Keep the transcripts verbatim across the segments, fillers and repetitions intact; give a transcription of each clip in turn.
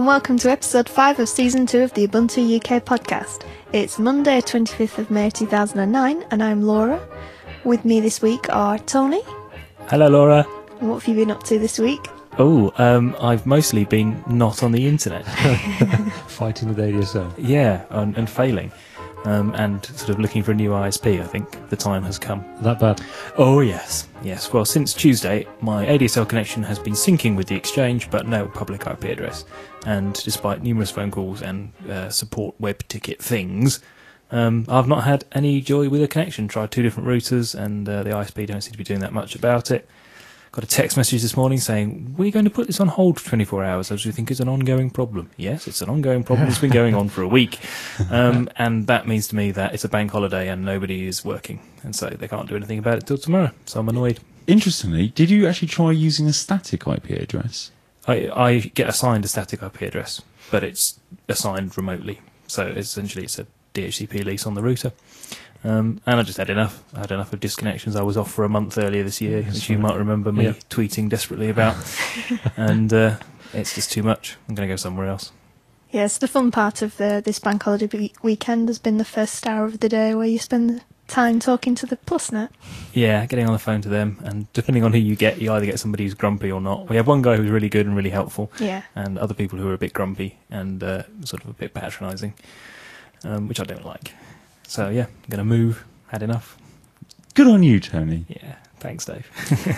welcome to episode five of season two of the Ubuntu U K podcast. It's Monday, twenty-fifth of May two thousand nine, and I'm Laura. With me this week are Tony. Hello, Laura. And what have you been up to this week? Oh, um, I've mostly been not on the internet. Fighting the day yourself. Yeah, and, and failing. Um, and sort of looking for a new I S P, I think the time has come. That bad? Oh, yes. Yes. Well, since Tuesday, my A D S L connection has been syncing with the Exchange, but no public I P address. And despite numerous phone calls and uh, support web ticket things, um, I've not had any joy with a connection. Tried two different routers, and uh, the I S P don't seem to be doing that much about it. Got a text message this morning saying, we're going to put this on hold for twenty-four hours as we think it's an ongoing problem. Yes, it's an ongoing problem. It's been going on for a week. Um, and that means to me that it's a bank holiday and nobody is working. And so they can't do anything about it till tomorrow. So I'm annoyed. Interestingly, did you actually try using a static I P address? I, I get assigned a static I P address, but it's assigned remotely. So essentially it's a D H C P lease on the router. Um, and I just had enough. I had enough of disconnections. I was off for a month earlier this year, That's which you right. might remember me Yeah. tweeting desperately about. and uh, it's just too much. I'm going to go somewhere else. Yes, the fun part of the, this bank holiday we- weekend has been the first hour of the day where you spend the time talking to the PlusNet. Yeah, getting on the phone to them, and depending on who you get, you either get somebody who's grumpy or not. We have one guy who's really good and really helpful, Yeah. and other people who are a bit grumpy and uh, sort of a bit patronising, um, which I don't like. So yeah, I'm going to move. Had enough. Good on you, Tony. Yeah, thanks, Dave.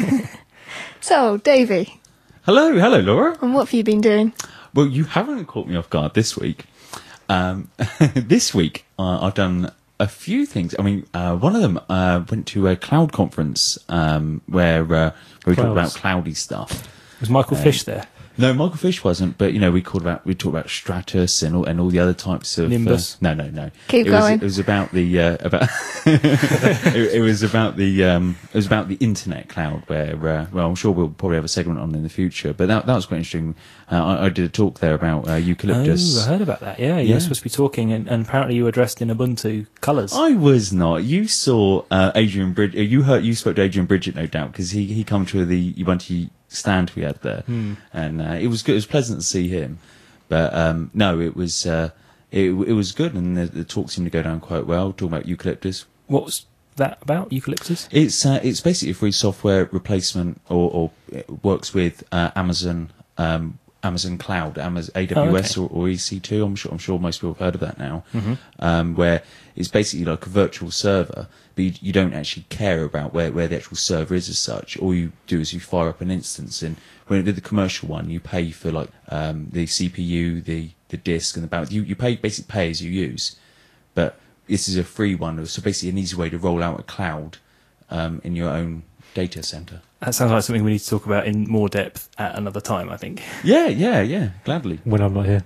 So, Davey, Hello, hello, Laura. and what have you been doing? Well, you haven't caught me off guard this week. Um, this week, uh, I've done a few things. I mean, uh, one of them uh, went to a cloud conference um, where, uh, where we talked about Clouds. cloudy stuff. Was Michael Uh, Fish there? No, Michael Fish wasn't, but you know, we called about we talked about Stratus and all and all the other types of Nimbus? Uh, no, no, no. Keep it going. Was, it was about the uh, about. it, it was about the um, it was about the internet cloud. Where uh, well, I'm sure we'll probably have a segment on in the future. But that that was quite interesting. Uh, I, I did a talk there about uh, eucalyptus. Oh, I heard about that. Yeah, you Yeah. were supposed to be talking, and, and apparently you were dressed in Ubuntu colours. I was not. You saw uh, Adrian Bridget. You heard. You spoke to Adrian Bridget, no doubt, because he he come to the Ubuntu stand we had there, Hmm. and uh, it was good. It was pleasant to see him. But um, no, it was uh, it it was good, and the, the talk seemed to go down quite well. Talking about eucalyptus. What was that about, eucalyptus? It's uh, it's basically a free software replacement, or, or it works with uh, Amazon um, Amazon Cloud, Amazon A W S Oh, okay. or, or E C two. I'm sure I'm sure most people have heard of that now. Mhm. Um, where it's basically like a virtual server, but you, you don't actually care about where, where the actual server is as such. All you do is you fire up an instance, and when you did the commercial one, you pay for like um, the C P U, the the disk, and the balance. You you pay basically pay as you use, but this is a free one, so basically an easy way to roll out a cloud um, in your own data center. That sounds like something we need to talk about in more depth at another time, I think. Yeah, yeah, yeah, gladly. When I'm not here.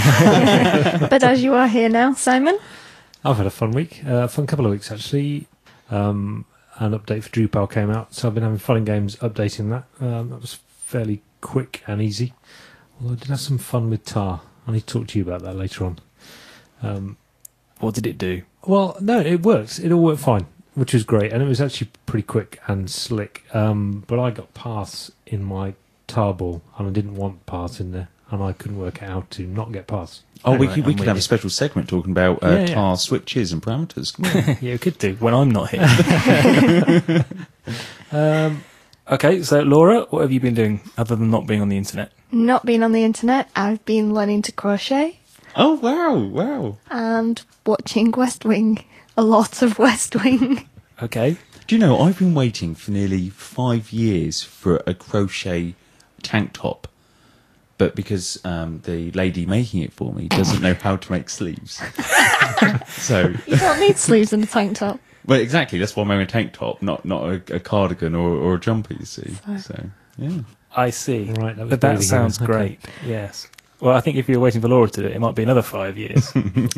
But as you are here now, Simon, I've had a fun week. Uh, fun couple of weeks, actually. Um, an update for Drupal came out, so I've been having fun and games updating that. Um, that was fairly quick and easy. Although I did have some fun with tar. I need to talk to you about that later on. Um, What did it do? well, no, it works. It all worked fine, which was great. And it was actually pretty quick and slick. Um, but I got paths in my tarball, and I didn't want paths in there. And I couldn't work out how to not get paths. Oh, we Right, could we I'm could with have you. a special segment talking about uh, Yeah, yeah. tar switches and parameters. Yeah, we could do, when I'm not here. Um, Okay, so Laura, what have you been doing other than not being on the internet? not being on the internet, I've been learning to crochet Oh wow, wow! and watching West Wing. A lot of West Wing. Okay. Do you know I've been waiting for nearly five years for a crochet tank top, but because um, the lady making it for me doesn't know how to make sleeves, so You don't need sleeves in a tank top. well exactly that's why I'm wearing a tank top, not not a, a cardigan or, or a jumper. You see, Sorry. so yeah. I see. Right, that was but that breathing sounds in. Okay. great. Yes. Well, I think if you were waiting for Laura to do it, it might be another five years.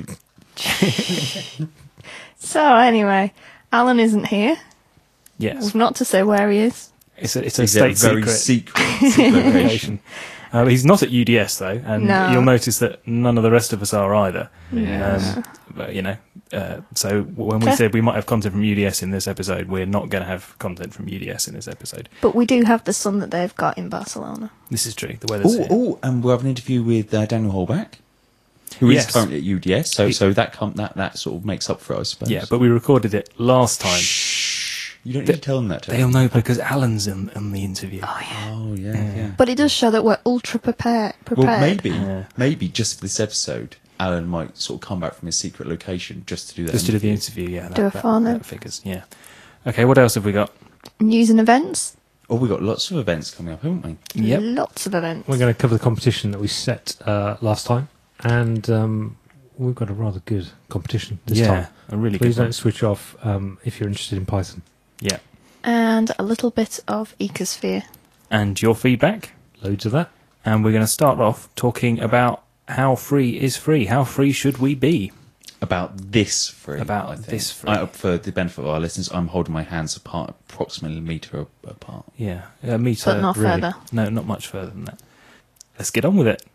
So anyway, Alan isn't here. Yes. Not to say where he is. It's a, it's a Is it state a very secret secret, secret location? location. Uh, he's not at U D S though, and No. you'll notice that none of the rest of us are either. Yeah. Um, but, you know, uh, so when we Okay. said we might have content from U D S in this episode, we're not going to have content from U D S in this episode. But we do have the sun that they've got in Barcelona. This is true. The weather's Oh, here. oh, and we'll have an interview with uh, Daniel Holbach, who is Yes. currently at U D S. So, He- so that com- that that sort of makes up for it, I suppose. Yeah, but we recorded it last time. Shh, you don't They- need to tell them that. They'll know because Alan's in, in the interview. Oh, yeah. Oh yeah, yeah. But it does show that we're ultra prepared. prepared. Well, maybe, Yeah. maybe just for this episode, Alan might sort of come back from his secret location just to do that. Just to do the interview. interview, yeah. That, Do a that, phone in. that figures, yeah. Okay, what else have we got? News and events. Oh, we've got lots of events coming up, haven't we? Yep. Lots of events. We're going to cover the competition that we set uh, last time, and um, we've got a rather good competition this yeah, time. a really Please good one. don't switch off um, if you're interested in Python. Yeah. And a little bit of Ecosphere. And your feedback. Loads of that. And we're going to start off talking about how free is free. How free should we be? About this free. About I think. this free. I, for the benefit of our listeners, I'm holding my hands apart, approximately a metre a- apart. Yeah, a meter. But not really. further. No, not much further than that. Let's get on with it.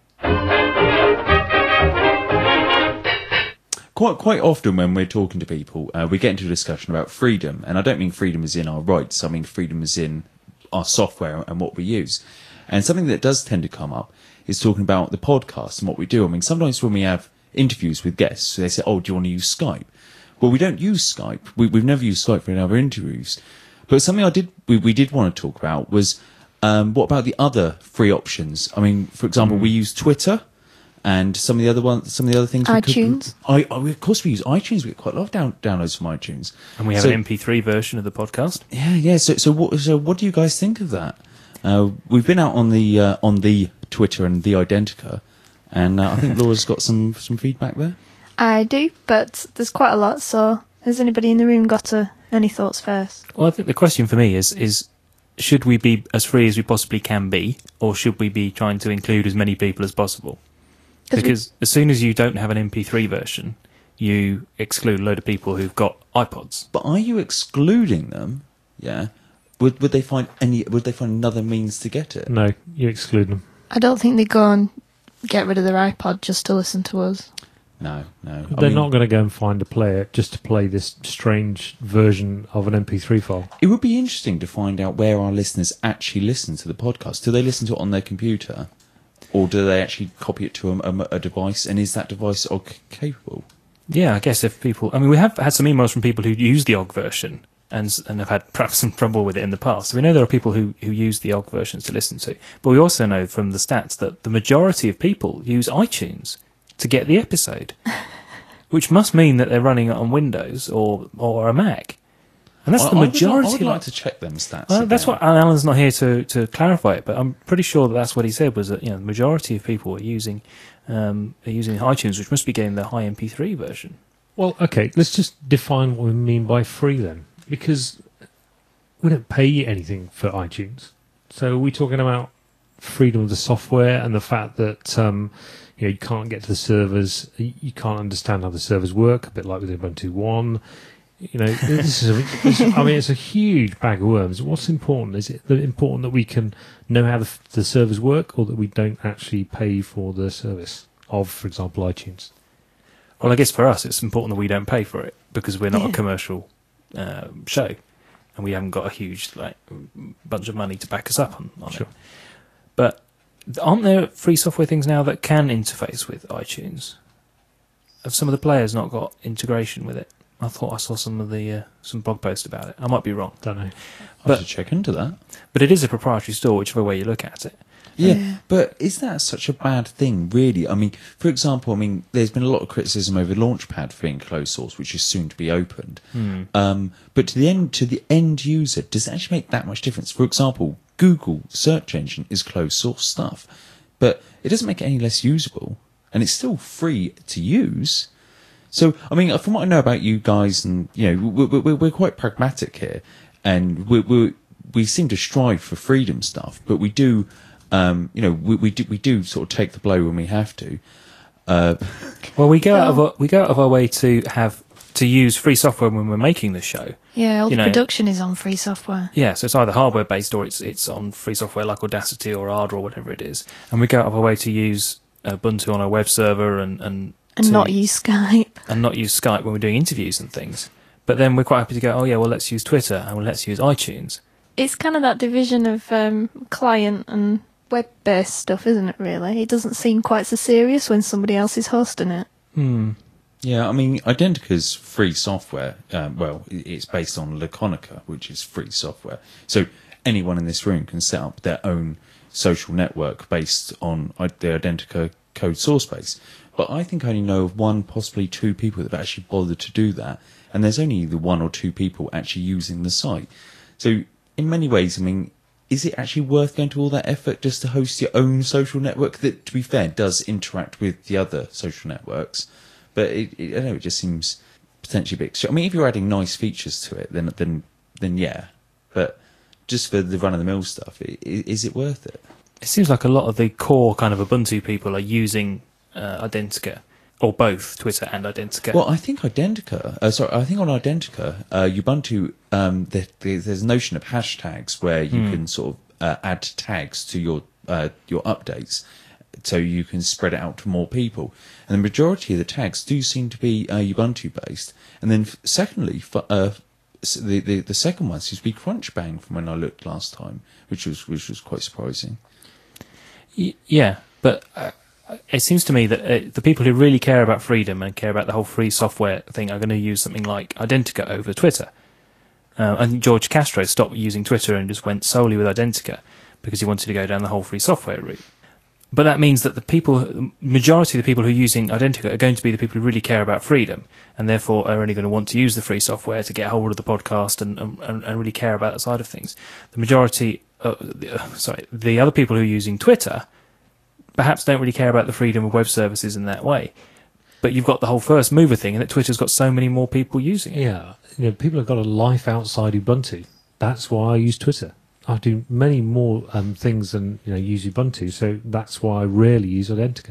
Quite quite often when we're talking to people, uh, we get into a discussion about freedom, and I don't mean freedom as in our rights. I mean freedom as in our software and what we use. And something that does tend to come up is talking about the podcast and what we do. I mean, sometimes when we have interviews with guests, they say, "Oh, do you want to use Skype?" Well, we don't use Skype. We, we've never used Skype for any of our interviews. But something I did we, we did want to talk about was um, what about the other free options? I mean, for example, we use Twitter. And some of the other ones, some of the other things. we could- iTunes. I, I, of course, we use iTunes. We get quite a lot of down, downloads from iTunes. And we have So- an M P three version of the podcast. Yeah, yeah. So, so what? So, what do you guys think of that? Uh, we've been out on the uh, on the Twitter and the Identica, and uh, I think Laura's got some some feedback there. I do, but there's quite a lot, so has anybody in the room got a, any thoughts first? Well, I think the question for me is, is should we be as free as we possibly can be, or should we be trying to include as many people as possible? 'Cause we- Because as soon as you don't have an M P three version, you exclude a load of people who've got iPods. But are you excluding them? Yeah. Would would they find any? Would they find another means to get it? No, you exclude them. I don't think they go and get rid of their iPod just to listen to us. No, no. I They're mean, not going to go and find a player just to play this strange version of an M P three file. It would be interesting to find out where our listeners actually listen to the podcast. Do they listen to it on their computer? Or do they actually copy it to a, a, a device, and is that device O G capable? Yeah, I guess if people, I mean, we have had some emails from people who use the O G version and s- and have had perhaps some trouble with it in the past. So we know there are people who, who use the O G versions to listen to, but we also know from the stats that the majority of people use iTunes to get the episode, which must mean that they're running it on Windows or or a Mac, and that's I, the I would majority. like, I would of like it. to check them stats. Well, that's again. what Alan's not here to, to clarify it, but I'm pretty sure that that's what he said was that you know the majority of people are using um, are using iTunes, which must be getting the high M P three version. Well, okay, let's just define what we mean by free then, because we don't pay anything for iTunes. So are we talking about freedom of the software and the fact that um, you know you can't get to the servers, you you can't understand how the servers work, a bit like with Ubuntu One. You know, this is a, this, I mean, it's a huge bag of worms. What's important? Is it that important that we can know how the, the servers work, or that we don't actually pay for the service of, for example, iTunes? Well, I guess for us, it's important that we don't pay for it because we're not Yeah. a commercial um, show, and we haven't got a huge like bunch of money to back us up on, on Sure. it. But aren't there free software things now that can interface with iTunes? Have some of the players not got integration with it? I thought I saw some of the uh, some blog posts about it. I might be wrong, Don't know. I but- should check into that. but it is a proprietary store, whichever way you look at it. Yeah, Yeah. but is that such a bad thing, really? I mean, for example, I mean, there's been a lot of criticism over Launchpad for being closed source, which is soon to be opened. Hmm. Um, but to the end, to the end user, does it actually make that much difference? For example, Google search engine is closed source stuff, but it doesn't make it any less usable, and it's still free to use. So, I mean, from what I know about you guys, and you know, we're, we're, we're quite pragmatic here, and we we we seem to strive for freedom stuff, but we do. Um, you know, we, we do we do sort of take the blow when we have to. Uh, Well, we go out of Oh. our, we go out of our way to have to use free software when we're making the show. Yeah, all You the know- production is on free software. Yeah, so it's either hardware based or it's it's on free software like Audacity or Ardour or whatever it is. And we go out of our way to use Ubuntu on our web server and and, And to- not use Skype. and not use Skype when we're doing interviews and things. But then we're quite happy to go, oh yeah, well let's use Twitter and well, let's use iTunes. It's kind of that division of um, client and web-based stuff, isn't it, really? It doesn't seem quite so serious when somebody else is hosting it. Hmm. Yeah, I mean, Identica's free software. Um, well, i- it's based on Laconica, which is free software. So anyone in this room can set up their own social network based on i- the Identica code source base. But I think I only know of one, possibly two people that have actually bothered to do that. And there's only the one or two people actually using the site. So in many ways, I mean, is it actually worth going to all that effort just to host your own social network that, to be fair, does interact with the other social networks? But it, it, I don't know, it just seems potentially a bit extreme. I mean, if you're adding nice features to it, then then then yeah. But just for the run-of-the-mill stuff, i- i- is it worth it? It seems like a lot of the core kind of Ubuntu people are using uh, Identica, or both Twitter and Identica. Well, I think Identica, uh, sorry, I think on Identica, uh, Ubuntu, um, there, there- there's a notion of hashtags where you Hmm. can sort of uh, add tags to your uh, your updates, so you can spread it out to more people. And the majority of the tags do seem to be uh, Ubuntu based. And then, f- secondly, f- uh, s- the, the the second one seems to be Crunchbang from when I looked last time, which was which was quite surprising. Y- yeah, but uh, it seems to me that uh, the people who really care about freedom and care about the whole free software thing are going to use something like Identica over Twitter. Uh, I think George Castro stopped using Twitter and just went solely with Identica because he wanted to go down the whole free software route. But that means that the people, the majority of the people who are using Identica are going to be the people who really care about freedom, and therefore are only going to want to use the free software to get hold of the podcast and and, and really care about that side of things. The majority, uh, the, uh, sorry, the other people who are using Twitter perhaps don't really care about the freedom of web services in that way. But you've got the whole first mover thing, and that Twitter's got so many more people using it. Yeah, you know, people have got a life outside Ubuntu. That's why I use Twitter. I do many more um, things than you know use Ubuntu, so that's why I rarely use Identica.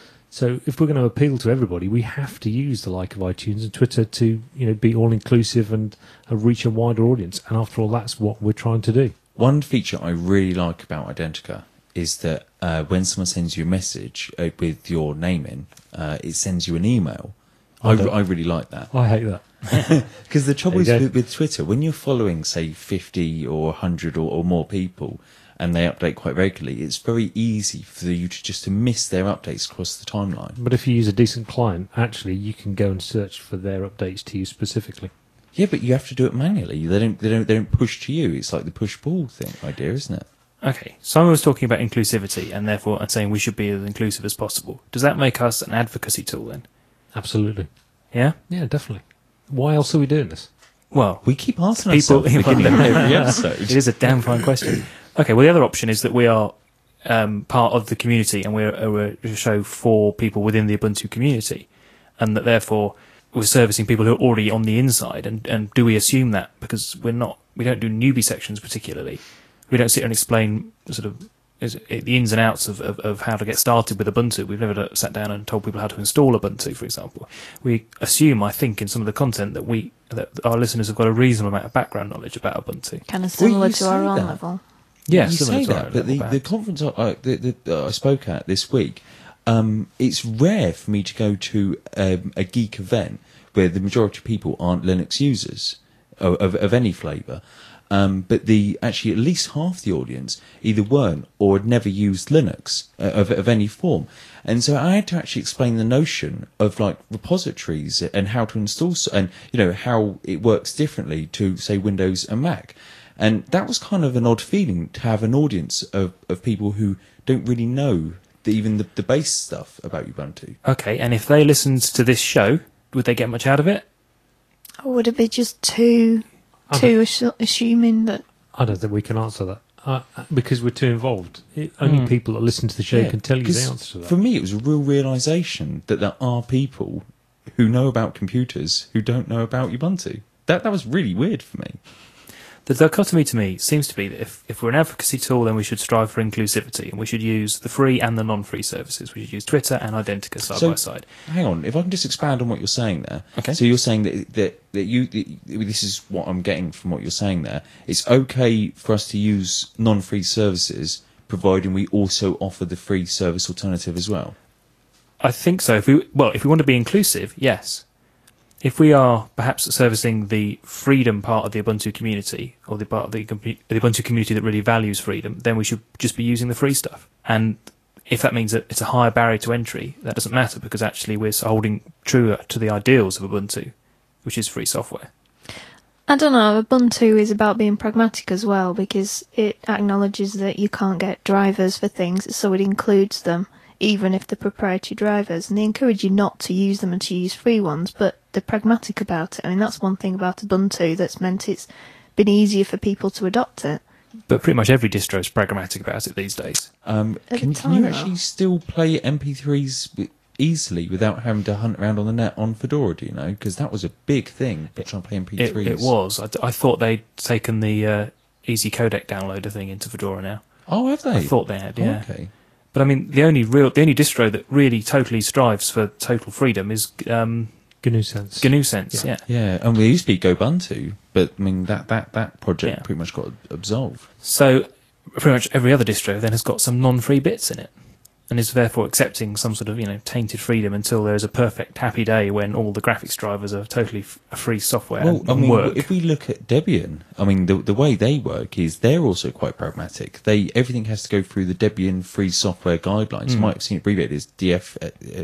So if we're going to appeal to everybody, we have to use the like of iTunes and Twitter to you know be all inclusive and uh, reach a wider audience. And after all, that's what we're trying to do. One feature I really like about Identica is that uh, when someone sends you a message uh, with your name in, uh, it sends you an email. I, I don't- I really like that. I hate that. Because the trouble is There you with, with Twitter, when you're following, say, fifty or one hundred or, or more people, and they update quite regularly, it's very easy for you to just to miss their updates across the timeline. But if you use a decent client, actually, you can go and search for their updates to you specifically. Yeah, but you have to do it manually. They don't. They don't. They don't push to you. It's like the push-pull thing idea, isn't it? Okay, Simon was talking about inclusivity and therefore and saying we should be as inclusive as possible. Does that make us an advocacy tool then? Absolutely. Yeah? Yeah, definitely. Why else are we doing this? Well, We keep asking People- ourselves at the beginning of every episode. it is a damn fine question. Okay, well, the other option is that we are um, part of the community and we're, uh, we're a show for people within the Ubuntu community, and that therefore we're servicing people who are already on the inside. And, and do we assume that because we're not, we don't do newbie sections particularly. We don't sit here and explain sort of is it the ins and outs of, of, of how to get started with Ubuntu. We've never sat down and told people how to install Ubuntu, for example. We assume, I think, in some of the content that we that our listeners have got a reasonable amount of background knowledge about Ubuntu. Kind of Well, similar you to our say own that. level. Yeah, you similar say to our that, own but the, level, the perhaps. conference I, I, the, the, uh, I spoke at this week, um, it's rare for me to go to um, a geek event where the majority of people aren't Linux users of, of, of any flavour. Um, but the actually at least half the audience either weren't or had never used Linux uh, of, of any form, and so I had to actually explain the notion of like repositories and how to install s- and you know how it works differently to say Windows and Mac, and that was kind of an odd feeling to have an audience of, of people who don't really know the, even the, the base stuff about Ubuntu. Okay, and if they listened to this show, would they get much out of it? Or would it be just too, I too assu- assuming that... I don't think we can answer that uh, because we're too involved. It, only Hmm. people that listen to the show Yeah, can tell you the 'cause answer to that. For me, it was a real realization that there are people who know about computers who don't know about Ubuntu. That that was really weird for me. The dichotomy to me seems to be that if, if we're an advocacy tool, then we should strive for inclusivity, and we should use the free and the non-free services. We should use Twitter and Identica side So- by side. Hang on, if I can just expand on what you're saying there. Okay. So you're saying that that, that you that this is what I'm getting from what you're saying there. It's okay for us to use non-free services, providing we also offer the free service alternative as well. I think so. If we well, if we want to be inclusive, yes. If we are perhaps servicing the freedom part of the Ubuntu community, or the part of the, compu- the Ubuntu community that really values freedom, then we should just be using the free stuff. And if that means that it's a higher barrier to entry, that doesn't matter, because actually we're holding true to the ideals of Ubuntu, which is free software. I don't know, Ubuntu is about being pragmatic as well, because it acknowledges that you can't get drivers for things, so it includes them, even if they're proprietary drivers, and they encourage you not to use them and to use free ones, but they're pragmatic about it. I mean, that's one thing about Ubuntu that's meant it's been easier for people to adopt it. But pretty much every distro is pragmatic about it these days. Um, At can, the can you time, actually though. still play M P threes wi- easily without having to hunt around on the net on Fedora? Do you know? Because that was a big thing for trying to play M P It, threes. it was. I, I thought they'd taken the uh, easy codec downloader thing into Fedora now. Oh, have they? I thought they had, Oh, yeah. okay. But I mean, the only real, the only distro that really totally strives for total freedom is um, G N U Sense. G N U Sense. Yeah. Yeah, and we used to be GoBuntu, but I mean that that that project Yeah. pretty much got absolved. So pretty much every other distro then has got some non-free bits in it, and is therefore accepting some sort of, you know, tainted freedom until there is a perfect happy day when all the graphics drivers are totally f- free software Well, and, I and mean, work. if we look at Debian, I mean, the the way they work is they're also quite pragmatic. They everything has to go through the Debian free software guidelines. You Mm. might have seen it abbreviated as D F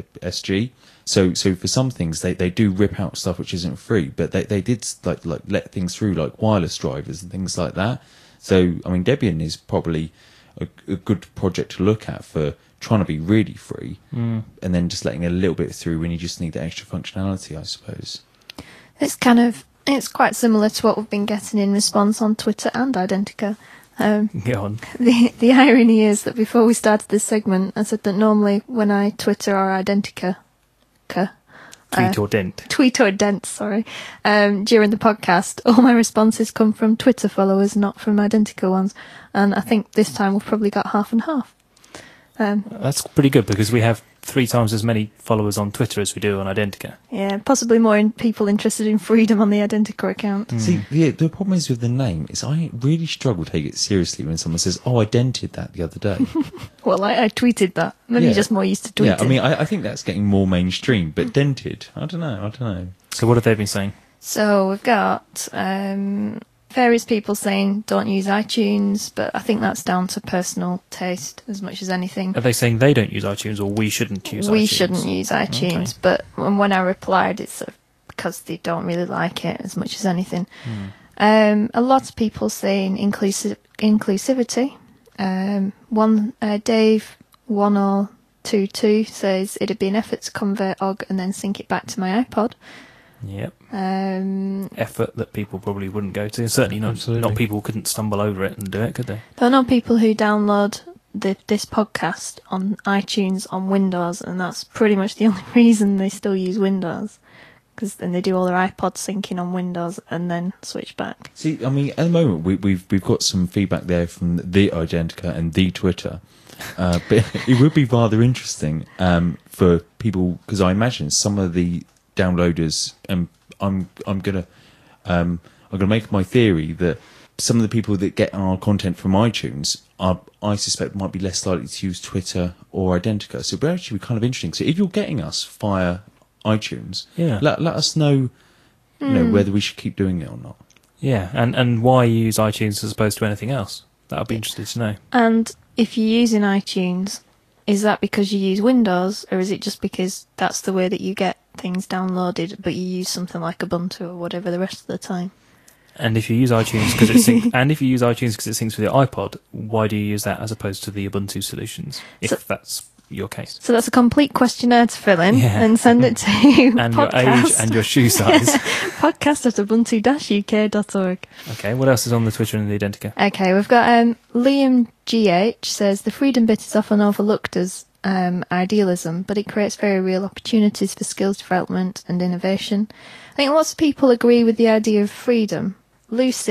S G. So, so for some things, they, they do rip out stuff which isn't free, but they they did like like let things through like wireless drivers and things like that. So, I mean, Debian is probably a, a good project to look at for trying to be really free, Mm. and then just letting a little bit through when you just need the extra functionality, I suppose. It's kind of, it's quite similar to what we've been getting in response on Twitter and Identica. Um, Get on. the the irony is that before we started this segment, I said that normally when I Twitter or Identica, ca, Tweet uh, or dent. tweet or dent, sorry, um, during the podcast, all my responses come from Twitter followers, not from Identica ones. And I think this time we've probably got half and half. Um, That's pretty good because we have three times as many followers on Twitter as we do on Identica. yeah, possibly more in people interested in freedom on the Identica account. Mm. See, the, the problem is with the name is I really struggle to take it seriously when someone says, "Oh, I dented that the other day." Well, I, I tweeted that. Maybe Yeah. you're just more used to tweeting. Yeah, I mean, I, I think that's getting more mainstream, but dented, I don't know, I don't know. So what have they been saying? So we've got um, various people saying don't use iTunes, but I think that's down to personal taste as much as anything. Are they saying they don't use iTunes or we shouldn't use we iTunes? shouldn't use iTunes, Okay. but when when I replied, it's sort of because they don't really like it as much as anything. Hmm. Um, a lot of people saying inclusive inclusivity. Um, one uh, Dave one oh two two says it'd be an effort to convert O G and then sync it back to my iPod. Yep. Um, Effort that people probably wouldn't go to. Certainly not, Absolutely. not people couldn't stumble over it and do it, could they? There are no people who download the, this podcast on iTunes on Windows, and that's pretty much the only reason they still use Windows. Because then they do all their iPod syncing on Windows and then switch back. See, I mean, at the moment we, we've we've got some feedback there from the Identica and the Twitter, uh, but it would be rather interesting um, for people because I imagine some of the downloaders, and I'm I'm gonna um, I'm gonna make my theory that some of the people that get our content from iTunes are, I suspect, might be less likely to use Twitter or Identica. So it would actually be kind of interesting. So if you're getting us via iTunes, Yeah. let let us know, you know, Hmm. whether we should keep doing it or not. Yeah, and, and why you use iTunes as opposed to anything else. That would be interesting to know. And if you're using iTunes, is that because you use Windows, or is it just because that's the way that you get things downloaded, but you use something like Ubuntu or whatever the rest of the time? And if you use iTunes because it sync, and if you use iTunes because it syncs with your iPod, why do you use that as opposed to the Ubuntu solutions? If So- that's your case. So that's a complete questionnaire to fill in Yeah. and send it to And your podcast, age and your shoe size. podcast at ubuntu dash u k dot org. Okay, what else is on the Twitter and the Identica? Okay, we've got um, Liam G H says the freedom bit is often overlooked as um, idealism, but it creates very real opportunities for skills development and innovation. I think lots of people agree with the idea of freedom. Lucy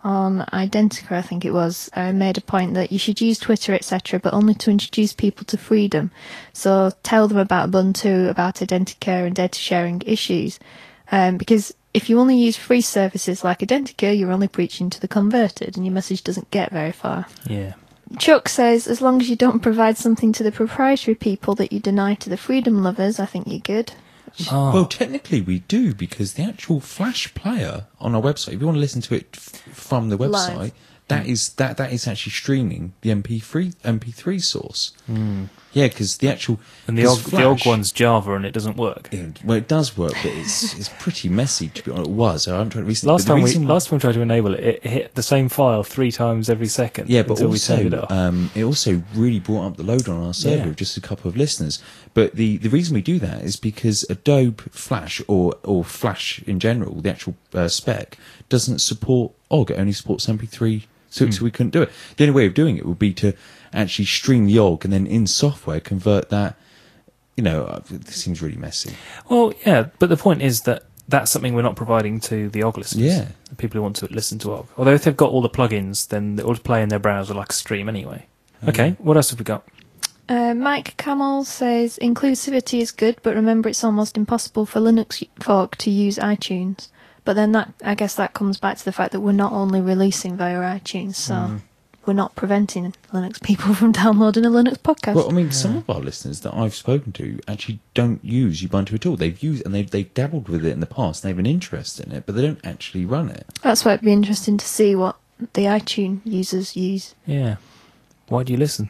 on Identica, I think it was, uh, made a point that you should use Twitter, et cetera, but only to introduce people to freedom. So tell them about Ubuntu, about Identica and data sharing issues. Um, because if you only use free services like Identica, you're only preaching to the converted and your message doesn't get very far. Yeah. Chuck says, as long as you don't provide something to the proprietary people that you deny to the freedom lovers, I think you're good. Oh. Well, technically we do, because the actual Flash player on our website, if you want to listen to it f- from the website, Live. that is that that is actually streaming the M P three M P three source. Mm. Yeah, because the actual And the 'cause Og, the Og Flash- one's Java and it doesn't work. Yeah, well, it does work, but it's it's pretty messy. To be honest, it was. I haven't tried it recently. Last but the time we reason- last time we tried to enable it, it hit the same file three times every second. Yeah, but until we turned it also off. um, it also really brought up the load on our server Yeah. with just a couple of listeners. But the, the reason we do that is because Adobe Flash or or Flash in general, the actual uh, spec, doesn't support O G. It only supports M P three, so, Hmm. so we couldn't do it. The only way of doing it would be to actually stream the O G and then in software convert that. You know, uh, it seems really messy. Well, yeah, but the point is that that's something we're not providing to the O G listeners. Yeah. The people who want to listen to O G. Although if they've got all the plugins, then it'll play in their browser like a stream anyway. Okay, what else have we got? Uh, Mike Camel says, inclusivity is good, but remember it's almost impossible for Linux folk to use iTunes. But then that, I guess that comes back to the fact that we're not only releasing via iTunes, so Mm. we're not preventing Linux people from downloading a Linux podcast. Well, I mean, some of our listeners that I've spoken to actually don't use Ubuntu at all. They've used and they've they've dabbled with it in the past. And they have an interest in it, but they don't actually run it. That's why it'd be interesting to see what the iTunes users use. Yeah. Why do you listen?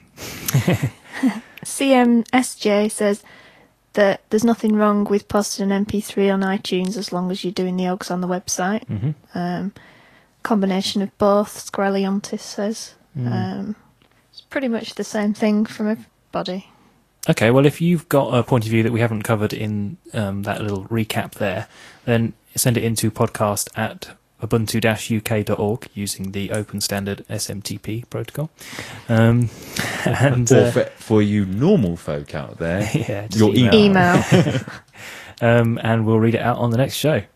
C M S J says that there's nothing wrong with posting an M P three on iTunes as long as you're doing the O Gs on the website. Mm-hmm. Um, combination of both, Squareliontis says. Mm. Um, it's pretty much the same thing from everybody. Okay, well, if you've got a point of view that we haven't covered in um, that little recap there, then send it into podcast at ubuntu dash u k dot org using the open standard S M T P protocol. Um, and Or uh, for, for you normal folk out there, yeah, just your email. Email. um, and we'll read it out on the next show.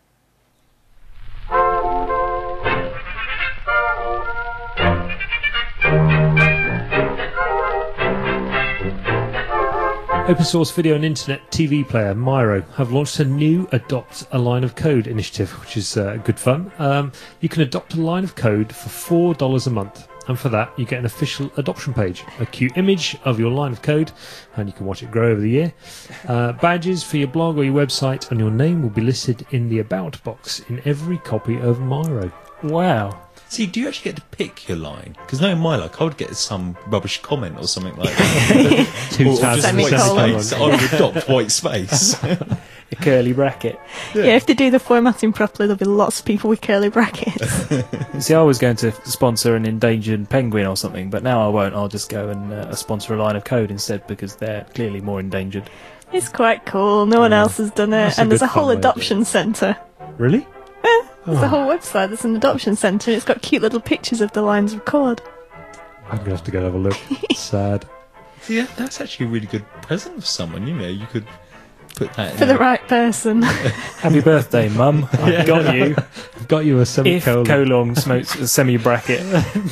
Open source video and internet T V player Miro have launched a new Adopt a Line of Code initiative, which is uh, good fun. Um, you can adopt a line of code for four dollars a month, and for that you get an official adoption page, a cute image of your line of code, and you can watch it grow over the year. Uh, badges for your blog or your website, and your name will be listed in the About box in every copy of Miro. Wow. See, do you actually get to pick your line? Because now in my luck, I would get some rubbish comment or something like that. Two or tabs just and white semicolon. space. I would adopt white space. A curly bracket. Yeah, if they do the formatting properly, there'll be lots of people with curly brackets. See, I was going to sponsor an endangered penguin or something, but now I won't. I'll just go and uh, sponsor a line of code instead because they're clearly more endangered. It's quite cool. No one Yeah. else has done it. That's a And there's good a whole fun way to do it. adoption centre. Really? There's a whole website that's an adoption centre. It's got cute little pictures of the lines of code. I'm going to have to go have a look. Sad. See, that, that's actually a really good present for someone. You know, you could put that For in the a- right person. Happy birthday, Mum. I've got you. I've got you a If semicolon. colon smokes a semi-bracket.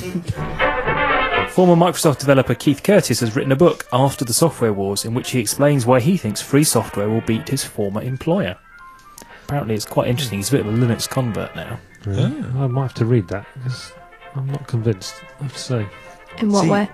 Former Microsoft developer Keith Curtis has written a book, After the Software Wars, in which he explains why he thinks free software will beat his former employer. Apparently it's quite interesting. He's a bit of a Linux convert now. Really? Oh. I might have to read that because I'm not convinced, I have to say. In what See- way?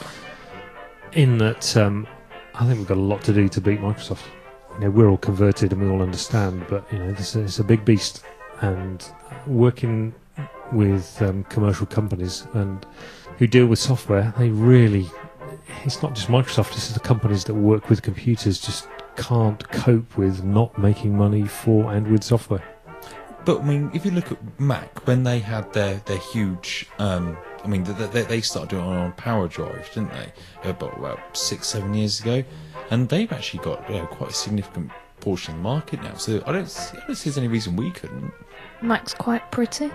In that, um, I think we've got a lot to do to beat Microsoft. You know, we're all converted and we all understand, but you know, this is a big beast. And working with um, commercial companies and who deal with software, they really, it's not just Microsoft, it's the companies that work with computers just can't cope with not making money for and with software. But I mean, if you look at Mac, when they had their their huge, um, I mean, they, they, they started doing it on power drives, didn't they? About about six, seven years ago, and they've actually got you know, quite a significant portion of the market now. So I don't, see, I don't see there's any reason we couldn't. Mac's quite pretty.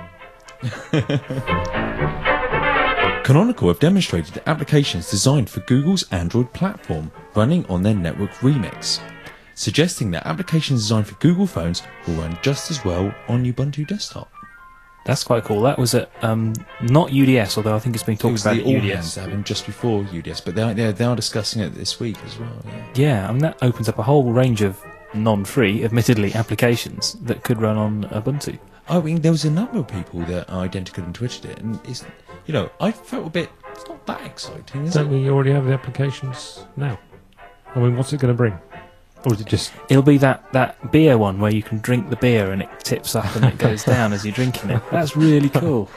Canonical have demonstrated that applications designed for Google's Android platform running on their network Remix, suggesting that applications designed for Google phones will run just as well on Ubuntu desktop. That's quite cool. That was at um, not U D S, although I think it's being It talked was about the at all U D hands S. that happened just before U D S, but they are, they are, they are discussing it this week as well. Yeah. Yeah, I mean that opens up a whole range of non-free, admittedly, applications that could run on Ubuntu. I mean, there was a number of people that identical and twittered it, and it's, you know, I felt a bit. It's not that exciting, is Don't it? we already have the applications now? I mean, what's it going to bring? Or is it just... It'll be that, that beer one where you can drink the beer and it tips up and it goes down as you're drinking it. That's really cool.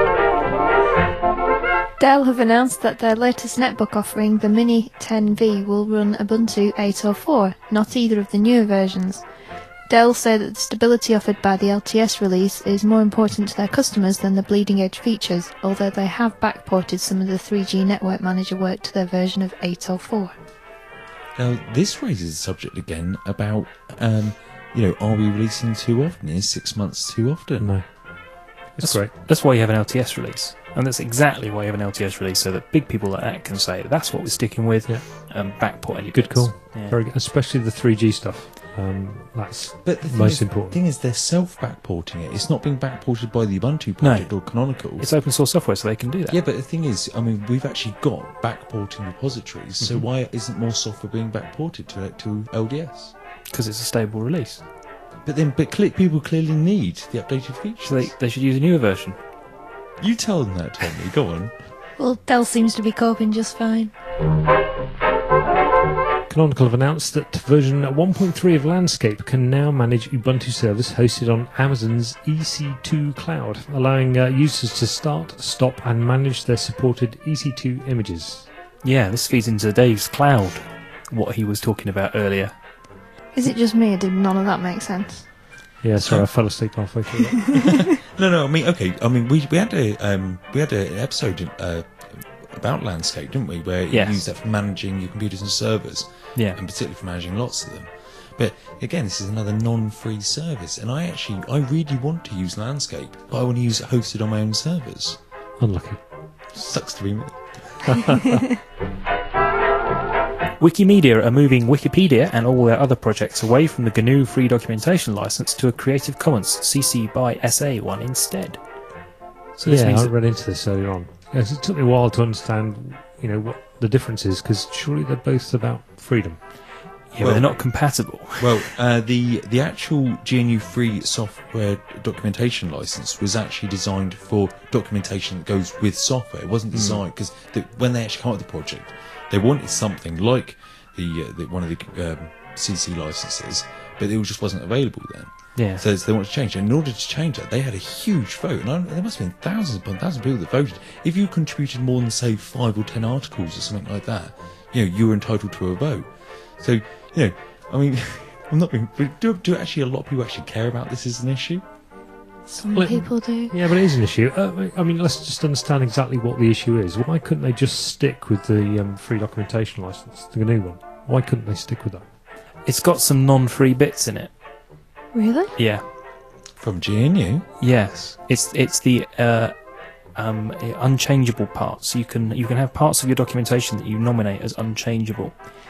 Dell have announced that their latest netbook offering, the Mini ten V, will run Ubuntu eight oh four, not either of the newer versions. Dell say that the stability offered by the L T S release is more important to their customers than the bleeding edge features, although they have backported some of the three G Network Manager work to their version of eight oh four. Now, this raises the subject again about, um, you know, are we releasing too often? Is six months too often? No. It's That's great. That's why you have an L T S release. And that's exactly why you have an L T S release, so that big people like that can say, that's what we're sticking with, Yeah. and backport any Good bits. call. Yeah. Very good. Especially the three G stuff. Um, that's But the thing most is, important. thing is, they're self-backporting it. It's not being backported by the Ubuntu project or Canonical. It's open source software, so they can do that. Yeah, but the thing is, I mean, we've actually got backporting repositories, so Mhm. why isn't more software being backported to to L D S? Because it's a stable release. But then, but cle people clearly need the updated features. So they, they should use a newer version. You tell them that, Tommy. Go on. Well, Dell seems to be coping just fine. Canonical have announced that version one point three of Landscape can now manage Ubuntu servers hosted on Amazon's E C two cloud, allowing uh, users to start, stop and manage their supported E C two images. Yeah, this feeds into Dave's cloud, what he was talking about earlier. Is it just me, or did none of that make sense? Yeah, sorry, I fell asleep halfway through that. No, no. I mean, okay. I mean, we we had a um we had a, an episode uh, about Landscape, didn't we? Where Yes. you use that for managing your computers and servers, Yeah. and particularly for managing lots of them. But again, this is another non-free service, and I actually I really want to use Landscape, but I want to use it hosted on my own servers. Unlucky. Sucks to be me. Wikimedia are moving Wikipedia and all their other projects away from the G N U free documentation license to a Creative Commons C C by S A one instead. So this Yeah, means I that- read into this earlier on. Yes, it took me a while to understand, you know, what the difference is, because surely they're both about freedom. yeah, but well- they're not compatible. Well, uh, the the actual G N U free software documentation license was actually designed for documentation that goes with software. It wasn't designed because the, when they actually came up with the project, they wanted something like the, uh, the one of the um, C C licenses, but it just wasn't available then. Yeah. So they wanted to change it. And in order to change that, they had a huge vote, and I, there must have been thousands upon thousands of people that voted. If you contributed more than say five or ten articles or something like that, you know, you were entitled to a vote. So, you know, I mean, I'm not being. But do, do actually a lot of people actually care about this as an issue? Some Well, people do. Yeah, but it is an issue. Uh, I mean, let's just understand exactly what the issue is. Why couldn't they just stick with the um, free documentation license, the new one? Why couldn't they stick with that? It's got some non-free bits in it. Really? Yeah. From G N U? Yes. It's it's the uh, um, unchangeable parts. You can you can have parts of your documentation that you nominate as unchangeable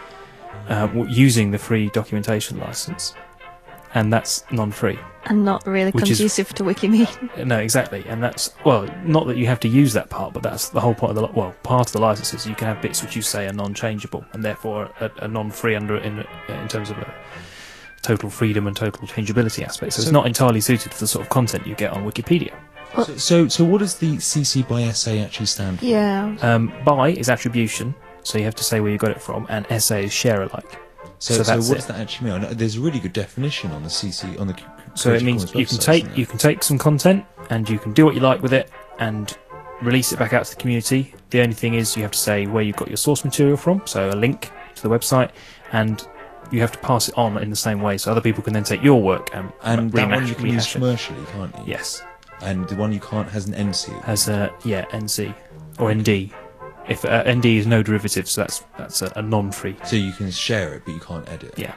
uh, w- using the free documentation license, and that's non-free. And not really Which is- conducive to Wikimedia. No, exactly, and that's well, not that you have to use that part, but that's the whole point of the li- well, part of the licenses. You can have bits which you say are non-changeable, and therefore are, are non-free under in in terms of a total freedom and total changeability aspect. So, So- it's not entirely suited to the sort of content you get on Wikipedia. Well- So, so, so what does the C C by S A actually stand for? Yeah. Um, by is attribution, so you have to say where you got it from, and S A is share alike. So, So so, that's what it. does that actually mean? I know there's a really good definition on the C C on the. C- So it Creative means Commons you can website, take isn't it? you can take some content and you can do what you like with it and release it back out to the community. The only thing is you have to say where you got your source material from, so a link to the website, and you have to pass it on in the same way, so other people can then take your work and, And that one rematch you it, can use rehash it. commercially, can't you? Yes, And the one you can't has an N C. has a yeah N C or N D. If uh, N D is no derivative, so that's that's a, a non-free. So you can share it, but you can't edit. Yeah.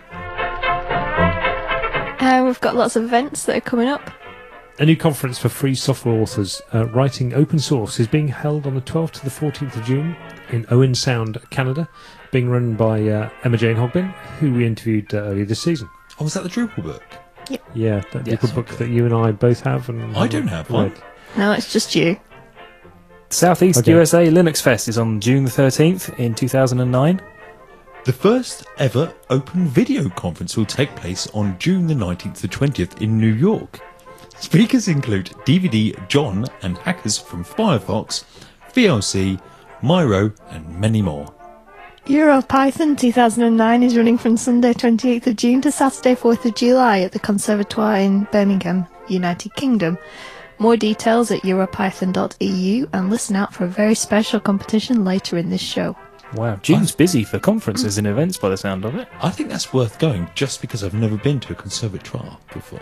Uh, we've got lots of events that are coming up. A new conference for free software authors uh, writing open source is being held on the twelfth to the fourteenth of June in Owen Sound, Canada, being run by uh, Emma Jane Hogbin, who we interviewed uh, earlier this season. Oh, was that the Drupal book? Yeah, that Yes. little book Okay. that you and I both have. And I don't have one. read. No, it's just you. Southeast Okay. U S A Linux Fest is on June the thirteenth in two thousand nine. The first ever open video conference will take place on June the nineteenth to twentieth in New York. Speakers include D V D John and hackers from Firefox, V L C, Miro, and many more. EuroPython two thousand nine is running from Sunday twenty-eighth of June to Saturday fourth of July at the Conservatoire in Birmingham, United Kingdom. More details at europython dot e u, and listen out for a very special competition later in this show. Wow, June's busy for conferences and events by the sound of it. I think that's worth going just because I've never been to a conservatoire before.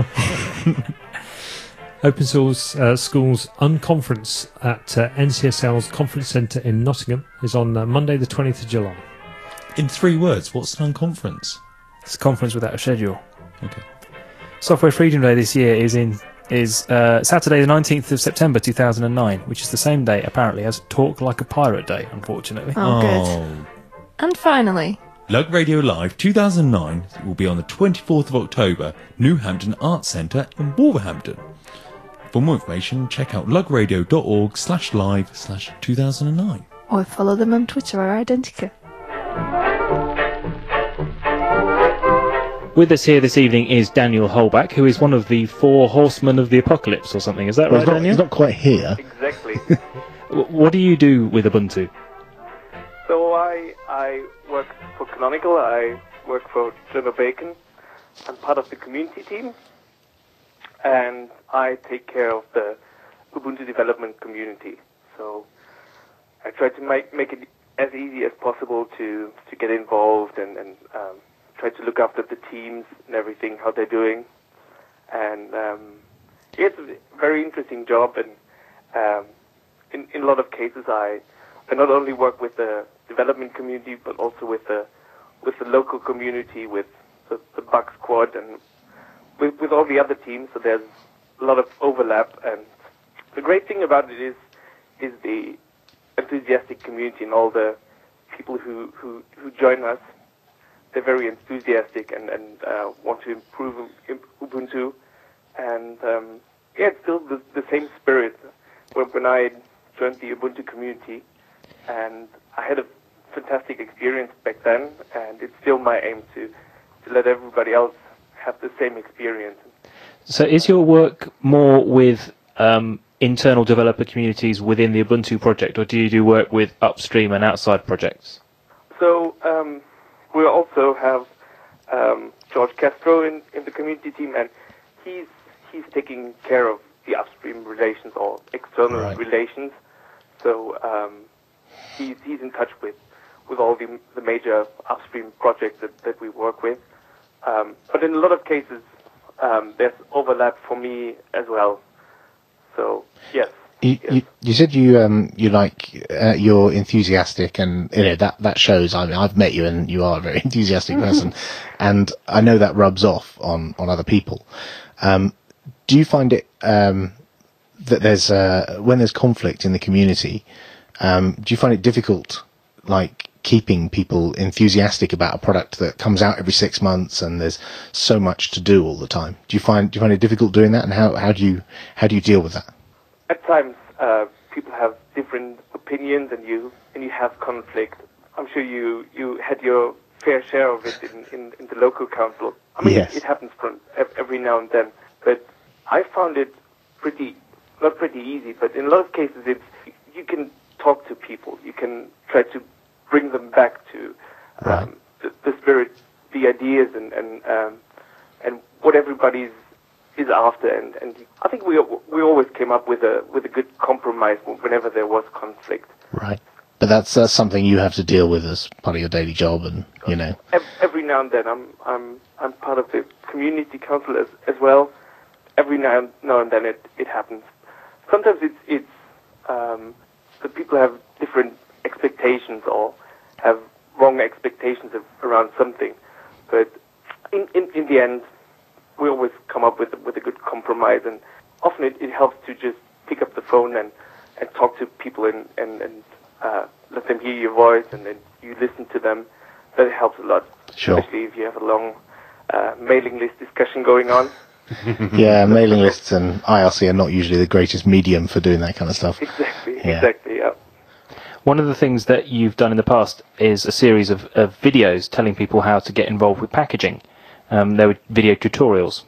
Open Source uh, Schools Unconference at uh, N C S L's Conference Centre in Nottingham is on uh, Monday the twentieth of July. In three words, what's an unconference? It's a conference without a schedule. Okay. Software Freedom Day this year is in is uh, Saturday the nineteenth of September two thousand nine, which is the same day apparently as Talk Like a Pirate Day, unfortunately. Oh, good. And finally, Lug Radio Live two thousand nine will be on the twenty-fourth of October, New Hampton Arts Centre in Wolverhampton. For more information, check out lugradio.org slash live slash 2009. or follow them on Twitter or Identica. With us here this evening is Daniel Holbach, who is one of the four horsemen of the apocalypse or something. Is that Well, right, he's, not, Daniel? he's not quite here. Exactly. W- What do you do with Ubuntu? So I I work for Canonical. I work for Jenna Bacon. I'm part of the community team, and I take care of the Ubuntu development community. So I try to make make it as easy as possible to to get involved and and um, try to look after the teams and everything, how they're doing. And um, it's a very interesting job, and um, in in a lot of cases I I not only work with the development community, but also with the with the local community, with the, the bug squad, and with, with all the other teams. So there's a lot of overlap, and the great thing about it is is the enthusiastic community and all the people who, who, who join us. They're very enthusiastic and, and uh, want to improve Ubuntu, and um, yeah, it's still the, the same spirit when, when I joined the Ubuntu community, and I had a fantastic experience back then, and it's still my aim to, to let everybody else have the same experience. So is your work more with um, internal developer communities within the Ubuntu project, or do you do work with upstream and outside projects? So um, we also have um, George Castro in, in the community team, and he's he's taking care of the upstream relations or external Right. relations. So um, he's he's in touch with, with all the the major upstream projects that, that we work with. Um, but in a lot of cases, um, there's overlap for me as well. So yes. You, yes. you, you said you um you like uh, you're enthusiastic, and you know that that shows. I mean, I've met you, and you are a very enthusiastic person, and I know that rubs off on on other people. Um, do you find it um that there's uh when there's conflict in the community, um, do you find it difficult, like keeping people enthusiastic about a product that comes out every six months and there's so much to do all the time? Do you find do you find it difficult doing that, and how how do you how do you deal with that? At times, uh, people have different opinions, and you and you have conflict. I'm sure you, you had your fair share of it in, in, in the local council. I mean, Yes. it, it happens from ev- every now and then. But I found it pretty, not pretty easy, but in a lot of cases, it's you can talk to people. You can try to bring them back to um, Right. the, the spirit, the ideas, and and um, and what everybody's is after, and, and I think we we always came up with a with a good compromise whenever there was conflict. Right. But that's that's something you have to deal with as part of your daily job, and you know. Every, every now and then, I'm I'm I'm part of the community council as as well. Every now and, now and then, it, it happens. Sometimes it's it's um, the people have different expectations or have wrong expectations of, around something, but in, in in the end, we always come up with with a good compromise, and often it, it helps to just pick up the phone and, and talk to people and and, and uh, let them hear your voice, and then you listen to them. That helps a lot, Sure. especially if you have a long uh, mailing list discussion going on. Yeah, mailing lists and I R C are not usually the greatest medium for doing that kind of stuff. Exactly, Yeah. exactly, yeah. One of the things that you've done in the past is a series of, of videos telling people how to get involved with packaging. Um, there were video tutorials.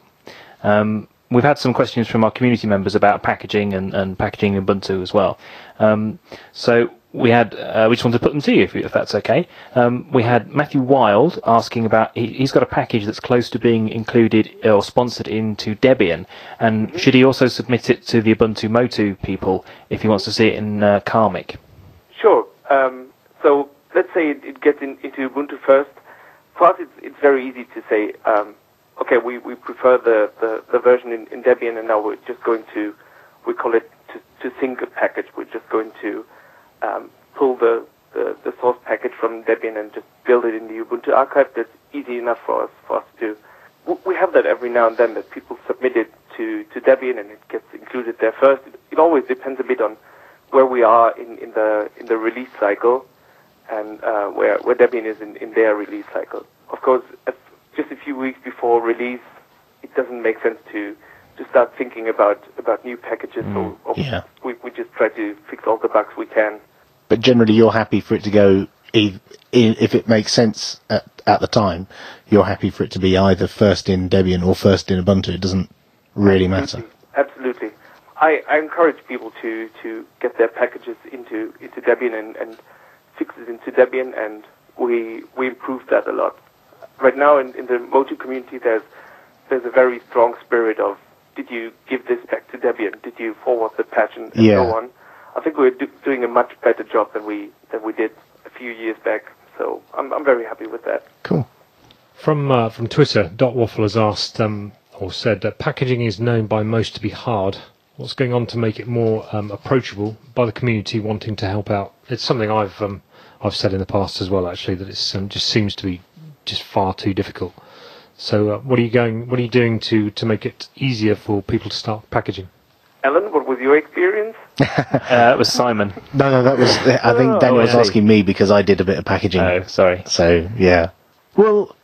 Um, we've had some questions from our community members about packaging and, and packaging Ubuntu as well. Um, so we had, uh, we just wanted to put them to you, if, if that's okay. Um, we had Matthew Wild asking about, he, he's got a package that's close to being included or sponsored into Debian, and mm-hmm. should he also submit it to the Ubuntu Motu people if he wants to see it in uh, Karmic? Sure. Um, so let's say it, it gets in, into Ubuntu first. For us, it's, it's very easy to say, um, okay, we, we prefer the, the, the version in, in Debian, and now we're just going to, we call it to, to sync a package. We're just going to um, pull the, the, the source package from Debian and just build it in the Ubuntu archive. That's easy enough for us for us to do. We have that every now and then, that people submit it to, to Debian and it gets included there first. It, it always depends a bit on where we are in, in the in the release cycle, and uh, where where Debian is in, in their release cycle. Of course, if just a few weeks before release, it doesn't make sense to, to start thinking about, about new packages. Mm, or, or yeah. we we just try to fix all the bugs we can. But generally, you're happy for it to go, if, if it makes sense at at the time. You're happy for it to be either first in Debian or first in Ubuntu. It doesn't really Absolutely. matter. Absolutely. I, I encourage people to, to get their packages into, into Debian and, and fix it into Debian, and we we improve that a lot. Right now in, in the Motu community, there's there's a very strong spirit of, did you give this back to Debian? Did you forward the patch and, and yeah. so on? I think we're do, doing a much better job than we than we did a few years back. So I'm I'm very happy with that. Cool. From uh, from Twitter, Dot Waffle has asked um, or said that packaging is known by most to be hard. What's going on to make it more um, approachable by the community wanting to help out? It's something I've um, I've said in the past as well, actually, that it um, just seems to be just far too difficult. So, uh, what are you going? What are you doing to, to make it easier for people to start packaging? Alan, what was your experience? uh, it was Simon. No, no, that was. I think Daniel was asking me because I did a bit of packaging. Oh, sorry. So yeah. Well.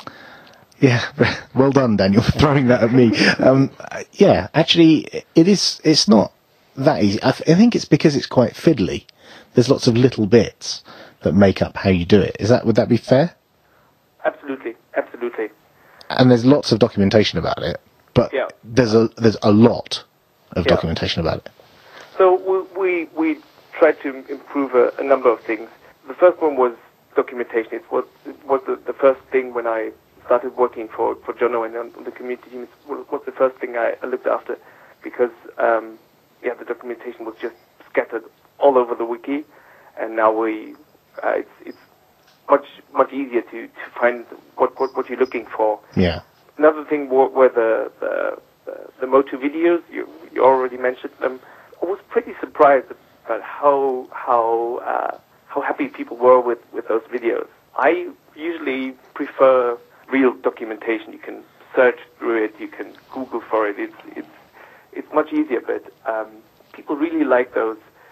Yeah, well done, Daniel, for throwing that at me. Um, yeah, actually, it is. It's not that easy. I, th- I think it's because it's quite fiddly. There's lots of little bits that make up how you do it. Is that would that be fair? Absolutely, absolutely. And there's lots of documentation about it, but yeah. there's a there's a lot of yeah. documentation about it. So we we, we tried to improve a, a number of things. The first one was documentation. It was it was the, the first thing when I started working for, for Jono and on the community team. It was the first thing I looked after, because um, yeah, the documentation was just scattered all over the wiki, and now we uh, it's it's much much easier to, to find what, what what you're looking for. Yeah. Another thing were, were the, the the the Motu videos. You you already mentioned them. I was pretty surprised about how how uh, how happy people were with, with those videos. I usually prefer real documentation. You can search through it, you can Google for it. It's it's it's much easier, but um, people really like those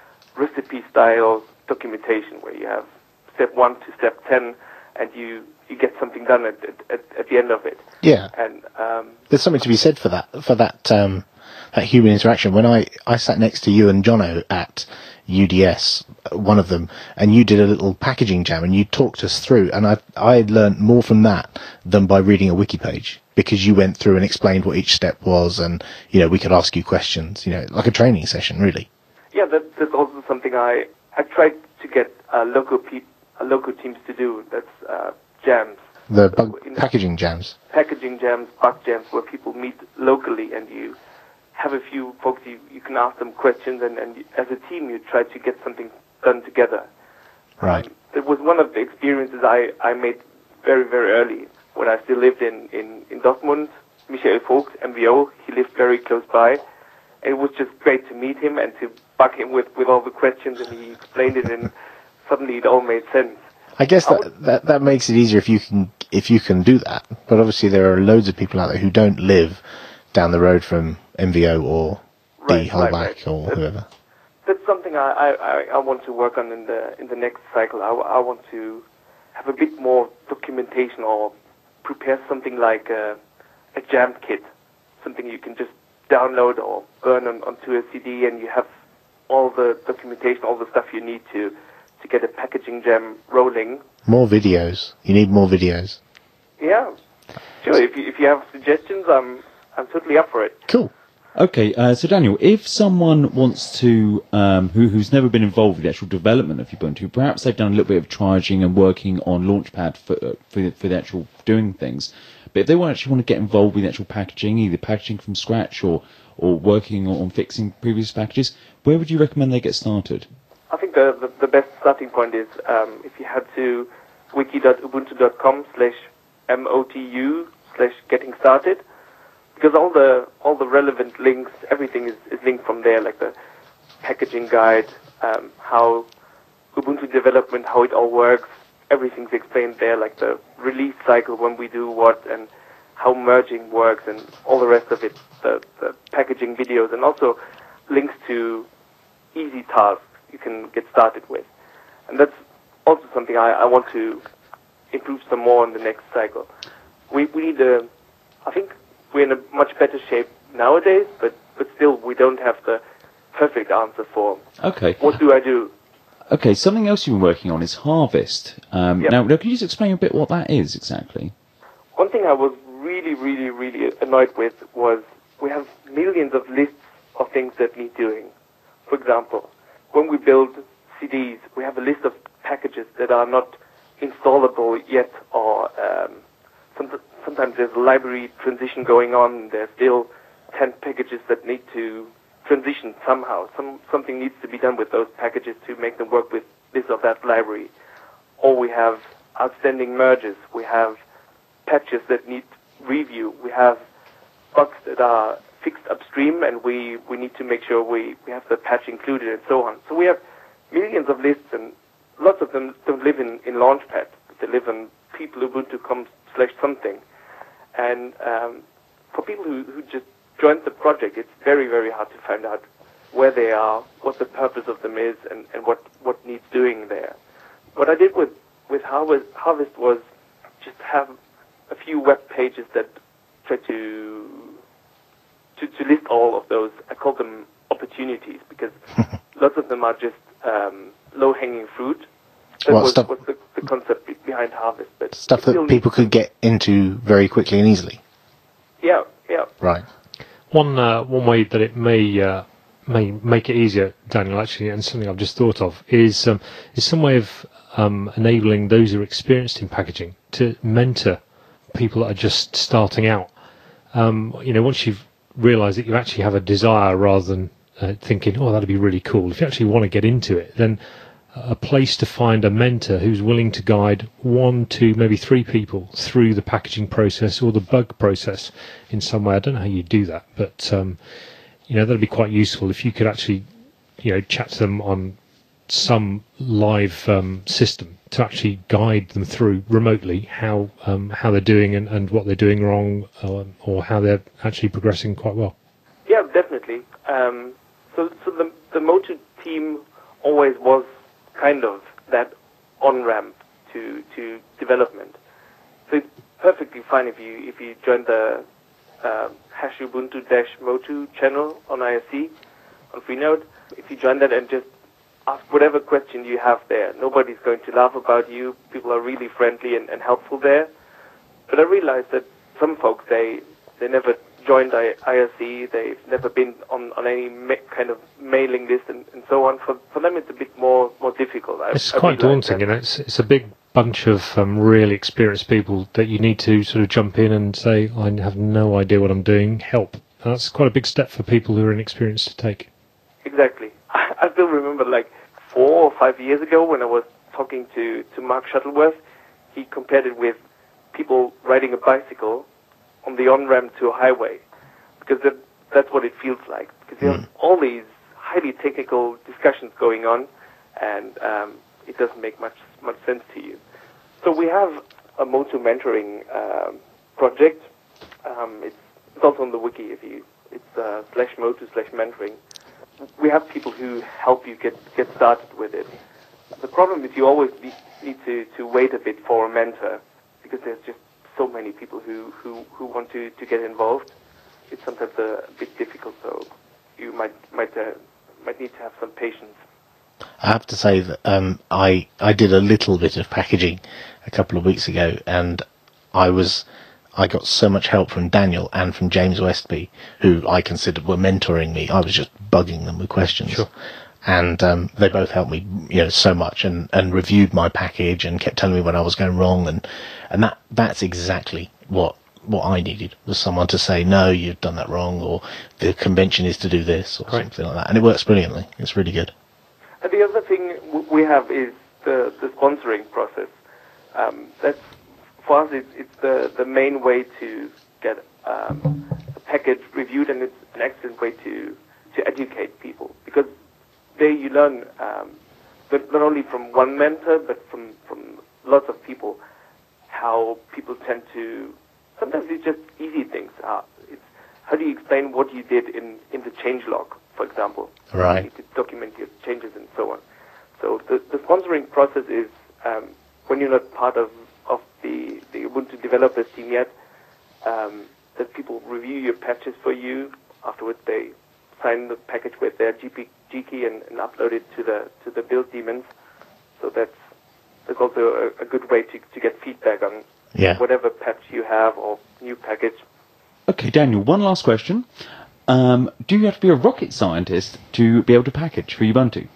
recipe-style documentation where you have step one to step ten, and you, you get something done at, at at the end of it. Yeah. And um, there's something to be said for that for that um, that human interaction. When I, I sat next to you and Jono at U D S, one of them, and you did a little packaging jam and you talked us through, and I I learned more from that than by reading a wiki page, because you went through and explained what each step was, and you know we could ask you questions, you know, like a training session really. Yeah, that, that's also something I I tried to get uh, local pe- uh, local teams to do. That's uh, jams. The bug packaging jams. Packaging jams, bug jams, where people meet locally and you have a few folks, you, you can ask them questions, and, and as a team you try to get something done together. Right. Um, it was one of the experiences I, I made very, very early when I still lived in, in, in Dortmund. Michael Vogts, M V O, he lived very close by. And it was just great to meet him and to bug him with, with all the questions, and he explained it, and suddenly it all made sense. I guess I that, would, that that makes it easier if you can if you can do that. But obviously there are loads of people out there who don't live down the road from M V O or right, D Holbach right, right. or that's, whoever. That's something I, I, I want to work on in the in the next cycle. I, I want to have a bit more documentation, or prepare something like a, a jam kit, something you can just download or burn on, onto a C D, and you have all the documentation, all the stuff you need to, to get a packaging jam rolling. More videos. You need more videos. Yeah, sure. If you, if you have suggestions, I'm I'm totally up for it. Cool. Okay, uh, so Daniel, if someone wants to, um, who, who's never been involved with the actual development of Ubuntu, perhaps they've done a little bit of triaging and working on Launchpad for, uh, for, for the actual doing things, but if they want, actually want to get involved with the actual packaging, either packaging from scratch or, or working on, on fixing previous packages, where would you recommend they get started? I think the, the, the best starting point is um, if you head to wiki.ubuntu.com slash motu slash getting started, because all the all the relevant links, everything is, is linked from there, like the packaging guide, um, how Ubuntu development, how it all works, everything's explained there, like the release cycle, when we do what, and how merging works, and all the rest of it, the, the packaging videos, and also links to easy tasks you can get started with. And that's also something I, I want to improve some more in the next cycle. We, we need a, I think, we're in a much better shape nowadays, but, but still we don't have the perfect answer for Okay. what do I do. Okay, something else you've been working on is Harvest. Um, Yep. Now, now, can you just explain a bit what that is exactly? One thing I was really, really, really annoyed with was we have millions of lists of things that need doing. For example, when we build C Ds, we have a list of packages that are not installable yet, or um, some, sometimes there's a library transition going on. There's still ten packages that need to transition somehow. Some something needs to be done with those packages to make them work with this or that library. Or we have outstanding merges. We have patches that need review. We have bugs that are fixed upstream, and we, we need to make sure we, we have the patch included, and so on. So we have millions of lists, and lots of them don't live in, in Launchpad. They live in peopleubuntu.com slash something. And um, for people who, who just joined the project, it's very, very hard to find out where they are, what the purpose of them is, and, and what, what needs doing there. What I did with, with Harvest, Harvest was just have a few web pages that try to, to to list all of those. I call them opportunities, because lots of them are just um, low-hanging fruit. That What was, stuff- was the, the concept be- behind Harvest. But Stuff it still that people needs- could get into very quickly and easily. Yeah, yeah. Right. One uh, one way that it may uh, may make it easier, Daniel, actually, and something I've just thought of, is um, is some way of um, enabling those who are experienced in packaging to mentor people that are just starting out. Um, you know, once you've realised that you actually have a desire rather than uh, thinking, oh, that'd be really cool. If you actually want to get into it, then a place to find a mentor who's willing to guide one, two, maybe three people through the packaging process or the bug process in some way. I don't know how you do that, but um, you know, that'd be quite useful if you could actually, you know, chat to them on some live um, system to actually guide them through remotely how um, how they're doing and, and what they're doing wrong, or, or how they're actually progressing quite well. Yeah, definitely. Um, so, so the the Motu team always was kind of that on-ramp to to development. So it's perfectly fine if you if you join the uh, hash Ubuntu dash Motu channel on I R C on Freenode. If you join that and just ask whatever question you have there, nobody's going to laugh about you. People are really friendly and, and helpful there. But I realized that some folks, they they never joined I R C, they've never been on, on any ma- kind of mailing list and, and so on. For for them, it's a bit more more difficult. I, It's I quite realized daunting, that. you know. It's, it's a big bunch of um, really experienced people that you need to sort of jump in and say, I have no idea what I'm doing, help. And that's quite a big step for people who are inexperienced to take. Exactly. I still remember, like, four or five years ago when I was talking to, to Mark Shuttleworth, he compared it with people riding a bicycle on the on-ramp to a highway, because that, that's what it feels like. Because you have all these highly technical discussions going on, and um, it doesn't make much much sense to you. So we have a Motu mentoring um, project. Um, it's, it's also on the wiki. If you, it's uh, slash Motu slash mentoring. We have people who help you get, get started with it. The problem is you always need, need to, to wait a bit for a mentor, because there's just so many people who, who, who want to, to get involved. it's sometimes a bit difficult. So you might might uh, might need to have some patience. I have to say that um, I I did a little bit of packaging a couple of weeks ago, and I was I got so much help from Daniel and from James Westby, who I considered were mentoring me. I was just bugging them with questions. Sure. And um, they both helped me, you know, so much, and, and reviewed my package and kept telling me when I was going wrong, and and that that's exactly what what I needed, was someone to say, no, you've done that wrong, or the convention is to do this, or Right. something like that. And it works brilliantly. It's really good. And the other thing w- we have is the, the sponsoring process. Um, that's, for us, it's, it's the, the main way to get um, a package reviewed, and it's an excellent way to, to educate people. Because there you learn um, not not only from one mentor, but from, from lots of people, how people tend to, sometimes it's just easy things. Uh, it's, how do you explain what you did in, in the change log, for example? Right. You need to document your changes and so on. So the, the sponsoring process is um, when you're not part of, of the, the Ubuntu developers team yet, um, that people review your patches for you. Afterwards, they sign the package with their G P, G key and, and upload it to the to the build daemons. So that's that's also a, a good way to, to get feedback on Yeah. whatever patch you have or new package. Okay, Daniel, one last question. Um, do you have to be a rocket scientist to be able to package for Ubuntu?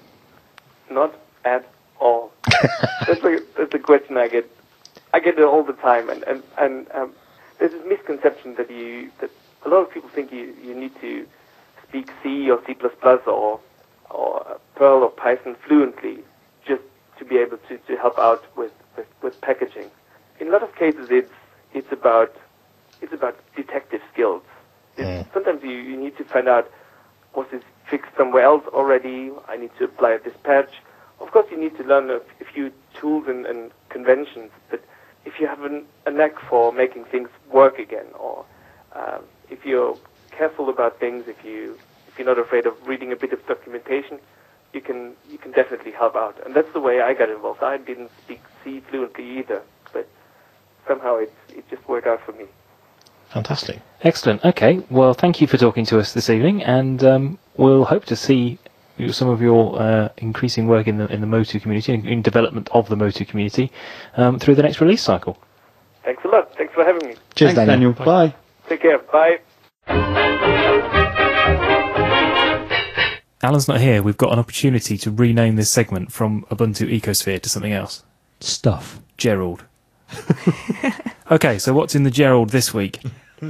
Not at all. that's a that's a question I get. I get it all the time, and and and um, there's this misconception that you that a lot of people think you, you need to speak C or C plus plus or or Perl or Python fluently just to be able to, to help out with, with, with packaging. In a lot of cases, it's it's about it's about detective skills. It's, Mm. Sometimes you, you need to find out, was this fixed somewhere else already? I need to apply this patch. Of course, you need to learn a, a few tools and, and conventions, but if you have an, a knack for making things work again, or um, if you're careful about things, if you if you're not afraid of reading a bit of documentation, you can you can definitely help out. And that's the way I got involved. I didn't speak C fluently either, but somehow it it just worked out for me. Fantastic. Excellent. Okay. Well, thank you for talking to us this evening, and um, we'll hope to see some of your uh, increasing work in the in the Motu community, in, in development of the Motu community, um, through the next release cycle. Thanks a lot. Thanks for having me. Cheers, Thanks, Daniel. Daniel. Bye. Take care. Bye. Alan's not here. We've got an opportunity to rename this segment from Ubuntu Ecosphere to something else. Stuff. Gerald. Okay, so what's in the Gerald this week?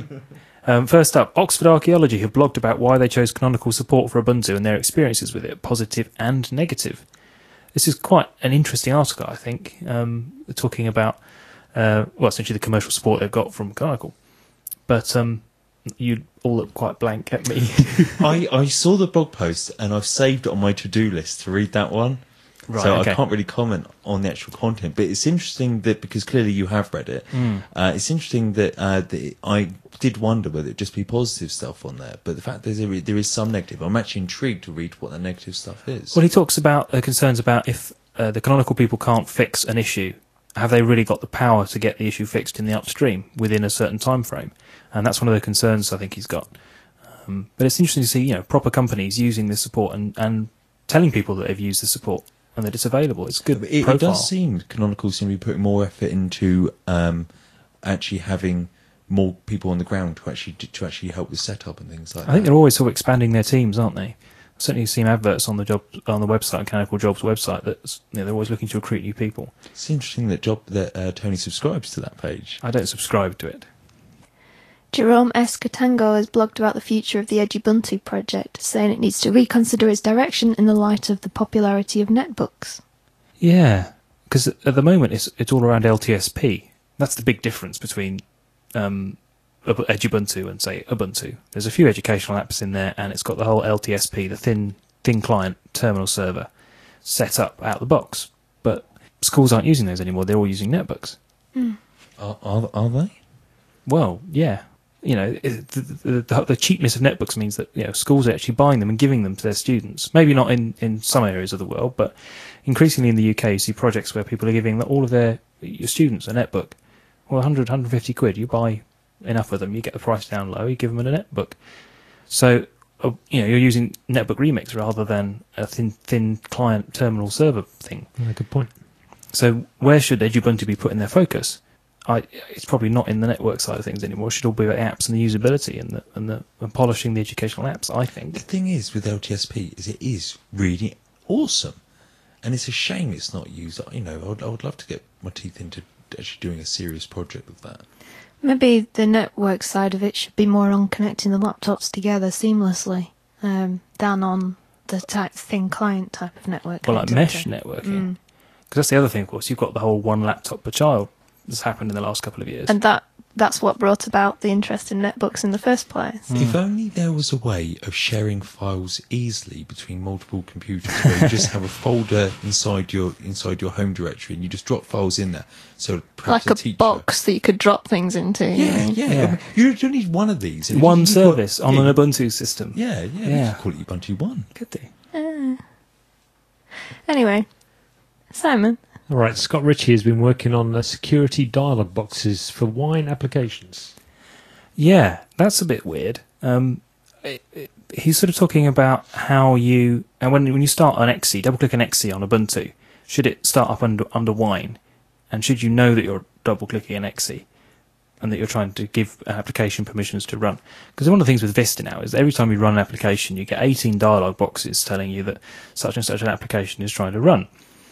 Um, first up, Oxford Archaeology have blogged about why they chose canonical support for Ubuntu and their experiences with it, positive and negative. This is quite an interesting article, I think, um, talking about, uh, well, essentially the commercial support they've got from Canonical. But um, you all look quite blank at me. I, I saw the blog post and I've saved it on my to-do list to read that one. Right, so okay. I can't really comment on the actual content, but it's interesting that, because clearly you have read it, Mm. uh, it's interesting that, uh, that I did wonder whether it'd just be positive stuff on there, but the fact that there, there is some negative, I'm actually intrigued to read what the negative stuff is. Well, he talks about uh, concerns about if uh, the Canonical people can't fix an issue, have they really got the power to get the issue fixed in the upstream within a certain time frame? And that's one of the concerns I think he's got. Um, but it's interesting to see, you know, proper companies using this support and, and telling people that they've used the support and that it's available. It's good It, profile. it does seem Canonical seem to be putting more effort into um, actually having more people on the ground to actually to actually help with setup and things like that. I think they're always sort of expanding their teams, aren't they? I've certainly seen adverts on the job on the website, Canonical Jobs website, that you know, they're always looking to recruit new people. It's interesting that job that uh, Tony subscribes to that page. I don't subscribe to it. Jerome S. Katango has blogged about the future of the Edubuntu project, saying it needs to reconsider its direction in the light of the popularity of netbooks. Yeah, because at the moment it's it's all around L T S P. That's the big difference between um, Ub- Edubuntu and, say, Ubuntu. There's a few educational apps in there, and it's got the whole L T S P, the thin thin client terminal server, set up out of the box. But schools aren't using those anymore. They're all using netbooks. Are, are, are they? Well, yeah. You know, it, the, the, the, the cheapness of netbooks means that, you know, schools are actually buying them and giving them to their students. Maybe not in, in some areas of the world, but increasingly in the U K, you see projects where people are giving all of their your students a netbook. Well, one hundred, one hundred fifty quid, you buy enough of them, you get the price down low, you give them a netbook. So, uh, you know, you're using Netbook Remix rather than a thin, thin client terminal server thing. Yeah, good point. So where should Edubuntu be putting their focus? I, it's probably not in the network side of things anymore. It should all be about apps and the usability and the, and the and polishing the educational apps, I The think. thing is with L T S P is it is really awesome, and it's a shame it's not used. You know, I would, I would love to get my teeth into actually doing a serious project with that. Maybe the network side of it should be more on connecting the laptops together seamlessly um, than on the type thin client type of network. Well, like connectivity. mesh networking. Because that's the other thing, of course. You've got the whole one laptop per child that's happened in the last couple of years. And that that's what brought about the interest in netbooks in the first place. If only there was a way of sharing files easily between multiple computers, where you just have a folder inside your inside your home directory, and you just drop files in there. So perhaps Like a, teacher, box that you could drop things into. you Yeah, mean? yeah. Yeah. I mean, you don't need one of these. If One you- you've service got- on yeah, an Ubuntu system. Yeah, yeah. Yeah. You could call it Ubuntu One. Could do. Anyway, Simon, All right, Scott Ritchie has been working on the security dialog boxes for Wine applications. Yeah, that's a bit weird. Um, it, it, he's sort of talking about how you, and when when you start an X E, double click an X E on Ubuntu, should it start up under under Wine, and should you know that you're double clicking an X E, and that you're trying to give an application permissions to run? Because one of the things with Vista now is that every time you run an application, you get eighteen dialog boxes telling you that such and such an application is trying to run.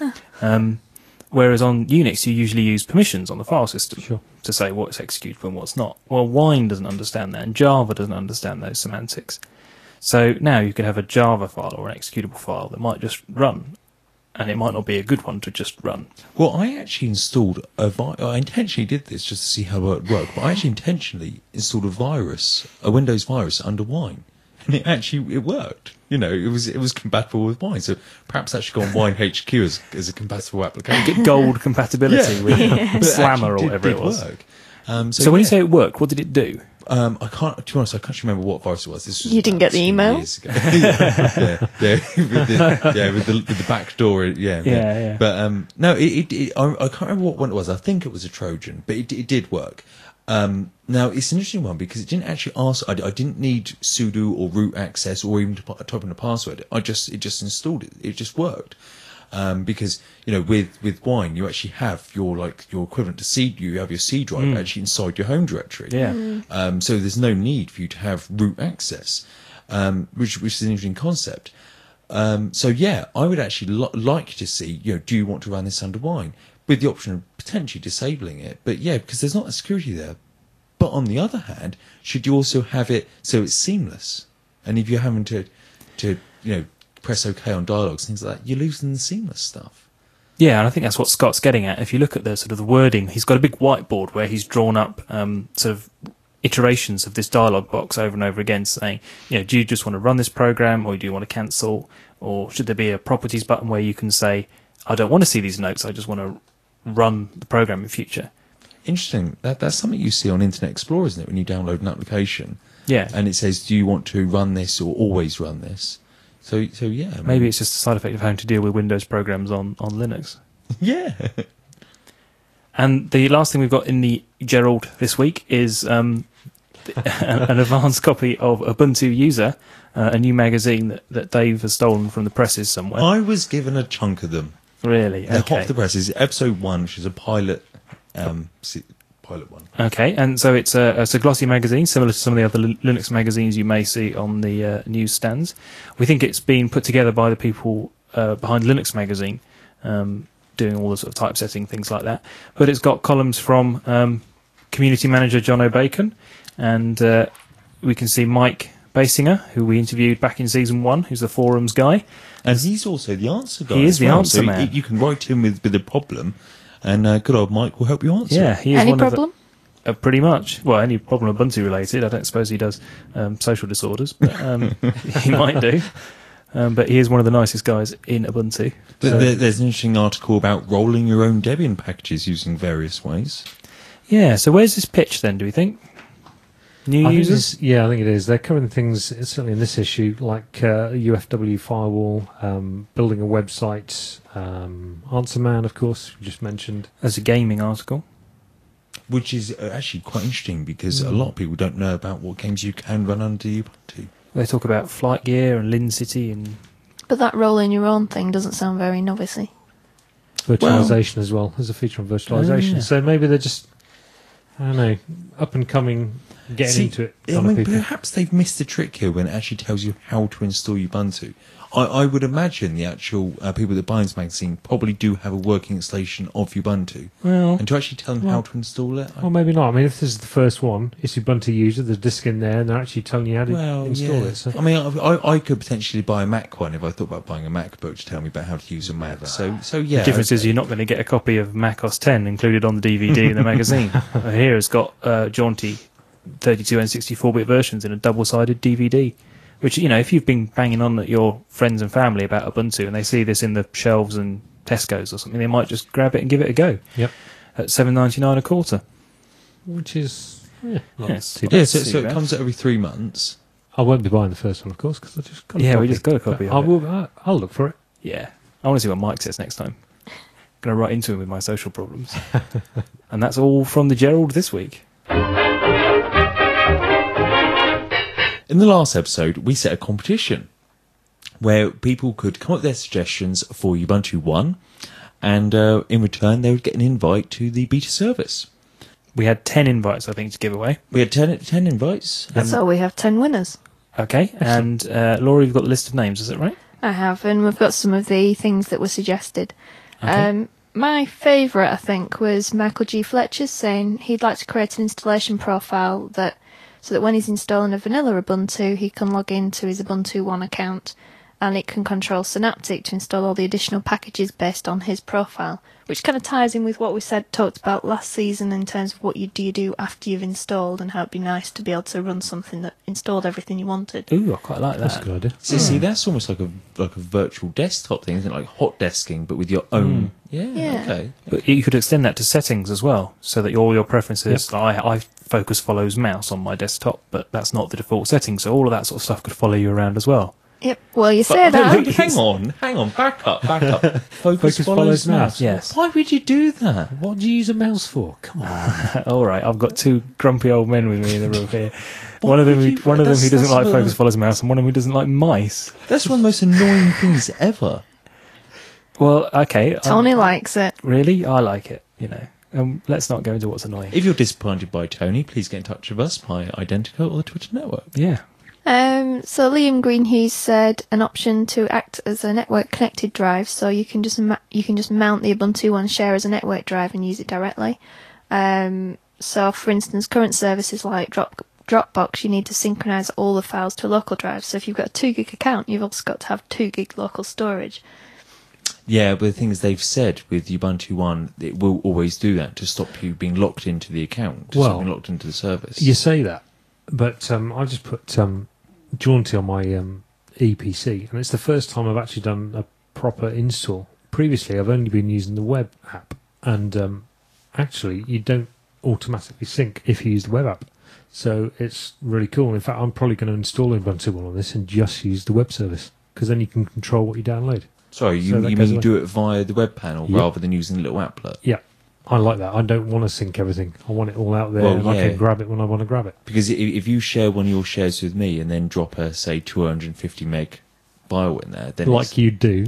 Um, whereas on Unix, you usually use permissions on the file system Sure. to say what's executable and what's not. Well, Wine doesn't understand that, and Java doesn't understand those semantics. So now you could have a Java file or an executable file that might just run, and it might not be a good one to just run. Well, I actually installed a vi- I intentionally did this just to see how it would work, but I actually intentionally installed a virus, a Windows virus under Wine, and it actually it worked. You know, it was it was compatible with Wine, so perhaps that should go on Wine H Q as as a compatible application. Get gold compatibility with But it Slammer or actually whatever did, it was. did work. Um, so So when you yeah. say it worked, what did it do? Um, I can't. To be honest, I can't remember what virus it was. This was You didn't about get the two email? years ago. yeah, yeah, yeah, with the, yeah, with the, with the back door. Yeah, Yeah, yeah. But um, no, it, it, it I, I can't remember what one it was. I think it was a Trojan, but it, it did work. Um, now it's an interesting one because it didn't actually ask. I, I didn't need sudo or root access or even to pu- type in a password. I just it just installed it. It just worked. Um, because you know, with, with Wine, you actually have your like your equivalent to C. You have your C drive actually inside your home directory. Yeah. Um, so there's no need for you to have root access, um, which which is an interesting concept. Um, so yeah, I would actually li- like to see. You know, do you want to run this under Wine with the option of potentially disabling it? But yeah, because there's not a security there. But on the other hand, should you also have it so it's seamless? And if you're having to to you know press OK on dialogues, things like that, you're losing the seamless stuff. Yeah, and I think that's what Scott's getting at. If you look at the sort of the wording, he's got a big whiteboard where he's drawn up um, sort of iterations of this dialog box over and over again, saying, you know, do you just want to run this program, or do you want to cancel, or should there be a properties button where you can say, I don't want to see these notes, I just want to run the program in future. Interesting. That that's something you see on Internet Explorer, isn't it? When you download an application, Yeah, and it says, do you want to run this or always run this? So so yeah, I mean- maybe it's just a side effect of having to deal with Windows programs on, on Linux. yeah. And the last thing we've got in the Gerald this week is um, an advanced copy of Ubuntu User, uh, a new magazine that, that Dave has stolen from the presses somewhere. I was given a chunk of them. Really? They're Okay. hot off the presses. Episode one, which is a pilot, um, se- pilot one. Okay, and so it's a, it's a glossy magazine, similar to some of the other Li- Linux magazines you may see on the uh, newsstands. We think it's been put together by the people uh, behind Linux Magazine, um, doing all the sort of typesetting, things like that. But it's got columns from um, community manager John O'Bacon, and uh, we can see Mike Basinger, who we interviewed back in season one, who's the forums guy. And he's also the answer guy. He is as the well. answer so man. You, you can write him with, with a problem, and uh, good old Mike will help you answer. Yeah, it. he is Any one problem? of the... Uh, pretty much. Well, any problem Ubuntu related. I don't suppose he does um, social disorders, but um, he might do. Um, but he is one of the nicest guys in Ubuntu. But So- there, there's an interesting article about rolling your own Debian packages using various ways. Yeah, so where's this pitch then, do we think? New I think users? it's- yeah, I think it is. They're covering things, certainly in this issue, like uh, U F W firewall, um, building a website, um, Answer Man, of course, we just mentioned. As a gaming article. Which is uh, actually quite interesting because Hmm. a lot of people don't know about what games you can run under Ubuntu. They talk about Flight Gear and Lin City and But that rolling your own thing doesn't sound very novice-y. Virtualization as well. There's a feature on virtualization. Oh, yeah. So maybe they're just, I don't know, up and coming, getting See, into it I kind mean, of people. perhaps they've missed the trick here when it actually tells you how to install Ubuntu. I, I would imagine the actual uh, people that buy this magazine probably do have a working installation of Ubuntu. well, And to actually tell them Well- how to install it, I, Or maybe not. I mean, if this is the first one, it's Ubuntu user, there's a disk in there, and they're actually telling you how to well, install yeah. it. So. I mean, I, I, I could potentially buy a Mac one if I thought about buying a MacBook to tell me about how to use a Mac. So, so yeah. the difference is you're not going to get a copy of Mac O S ten included on the D V D in the magazine. Uh, Here it's got uh, jaunty thirty-two and sixty-four bit versions in a double-sided D V D. Which, you know, if you've been banging on at your friends and family about Ubuntu and they see this in the shelves and Tesco's or something, they might just grab it and give it a go. Yep. At seven ninety-nine a quarter. Which is, yeah, not Yes. too Yeah, bad. so, That's so too it bad. comes out every three months. I won't be buying the first one, of course, because I just got a Yeah, copy. we just got a copy But of I it. will, I- I'll look for it. Yeah. I want to see what Mike says next time. Going to write into him with my social problems. And that's all from the Gerald this week. In the last episode, we set a competition where people could come up with their suggestions for Ubuntu one, and uh, in return, they would get an invite to the beta service. We had ten invites, I think, to give away. We had ten, ten invites. and- So we have ten winners. Okay. And uh, Laura, you've got the list of names, is that right? I have, and we've got some of the things that were suggested. Okay. Um, my favourite, I think, was Michael G. Fletcher's saying he'd like to create an installation profile that, so that when he's installing a vanilla Ubuntu, he can log into his Ubuntu One account, and it can control Synaptic to install all the additional packages based on his profile, which kind of ties in with what we said talked about last season in terms of what you do you do after you've installed, and how it'd be nice to be able to run something that installed everything you wanted. Ooh, I quite like That's a that. good idea. See, see, that's almost like a like a virtual desktop thing, isn't it? Like hot desking, but with your own. Yeah, Yeah. okay. But you could extend that to settings as well, so that all your preferences. Like I, I focus follows mouse on my desktop, but that's not the default setting. So all of that sort of stuff could follow you around as well. Yep, well, you But- say that. but hang on, hang on, back up, back up. Focus, Focus follows, follows mouse. mouse. Yes. Why would you do that? What do you use a mouse for? Come on. All right, I've got two grumpy old men with me in the room here. Why One of them, would who, you- one of them who that's- doesn't that's like what- focus follows mouse, and one of them who doesn't like mice. That's one of the most annoying things ever. Well, okay. um, Tony likes it. really, I like it. You know, um, let's not go into what's annoying. If you're disappointed by Tony, please get in touch with us by Identico or the Twitter network. yeah. Um, so Liam Greenhughes said an option to act as a network connected drive, so you can just ma- you can just mount the Ubuntu One share as a network drive and use it directly. Um, so for instance, current services like Drop Dropbox, you need to synchronize all the files to a local drive. So if you've got a two gig account, you've also got to have two gig local storage. Yeah, but the thing is, they've said with Ubuntu One, it will always do that to stop you being locked into the account, to Well, stop being locked into the service. You say that, but um, I just put um, Jaunty on my um, E P C, and it's the first time I've actually done a proper install. Previously, I've only been using the web app, and um, actually, you don't automatically sync if you use the web app. So it's really cool. In fact, I'm probably going to install Ubuntu One on this and just use the web service, because then you can control what you download. Sorry, you, So that you goes mean you away. do it via the web panel Yeah. rather than using the little applet? Yeah, I like that. I don't want to sync everything. I want it all out there, Well, and I yeah. can grab it when I want to grab it. Because i- if you share one of your shares with me and then drop a, say, two hundred fifty meg file in there, then Like it's, you do.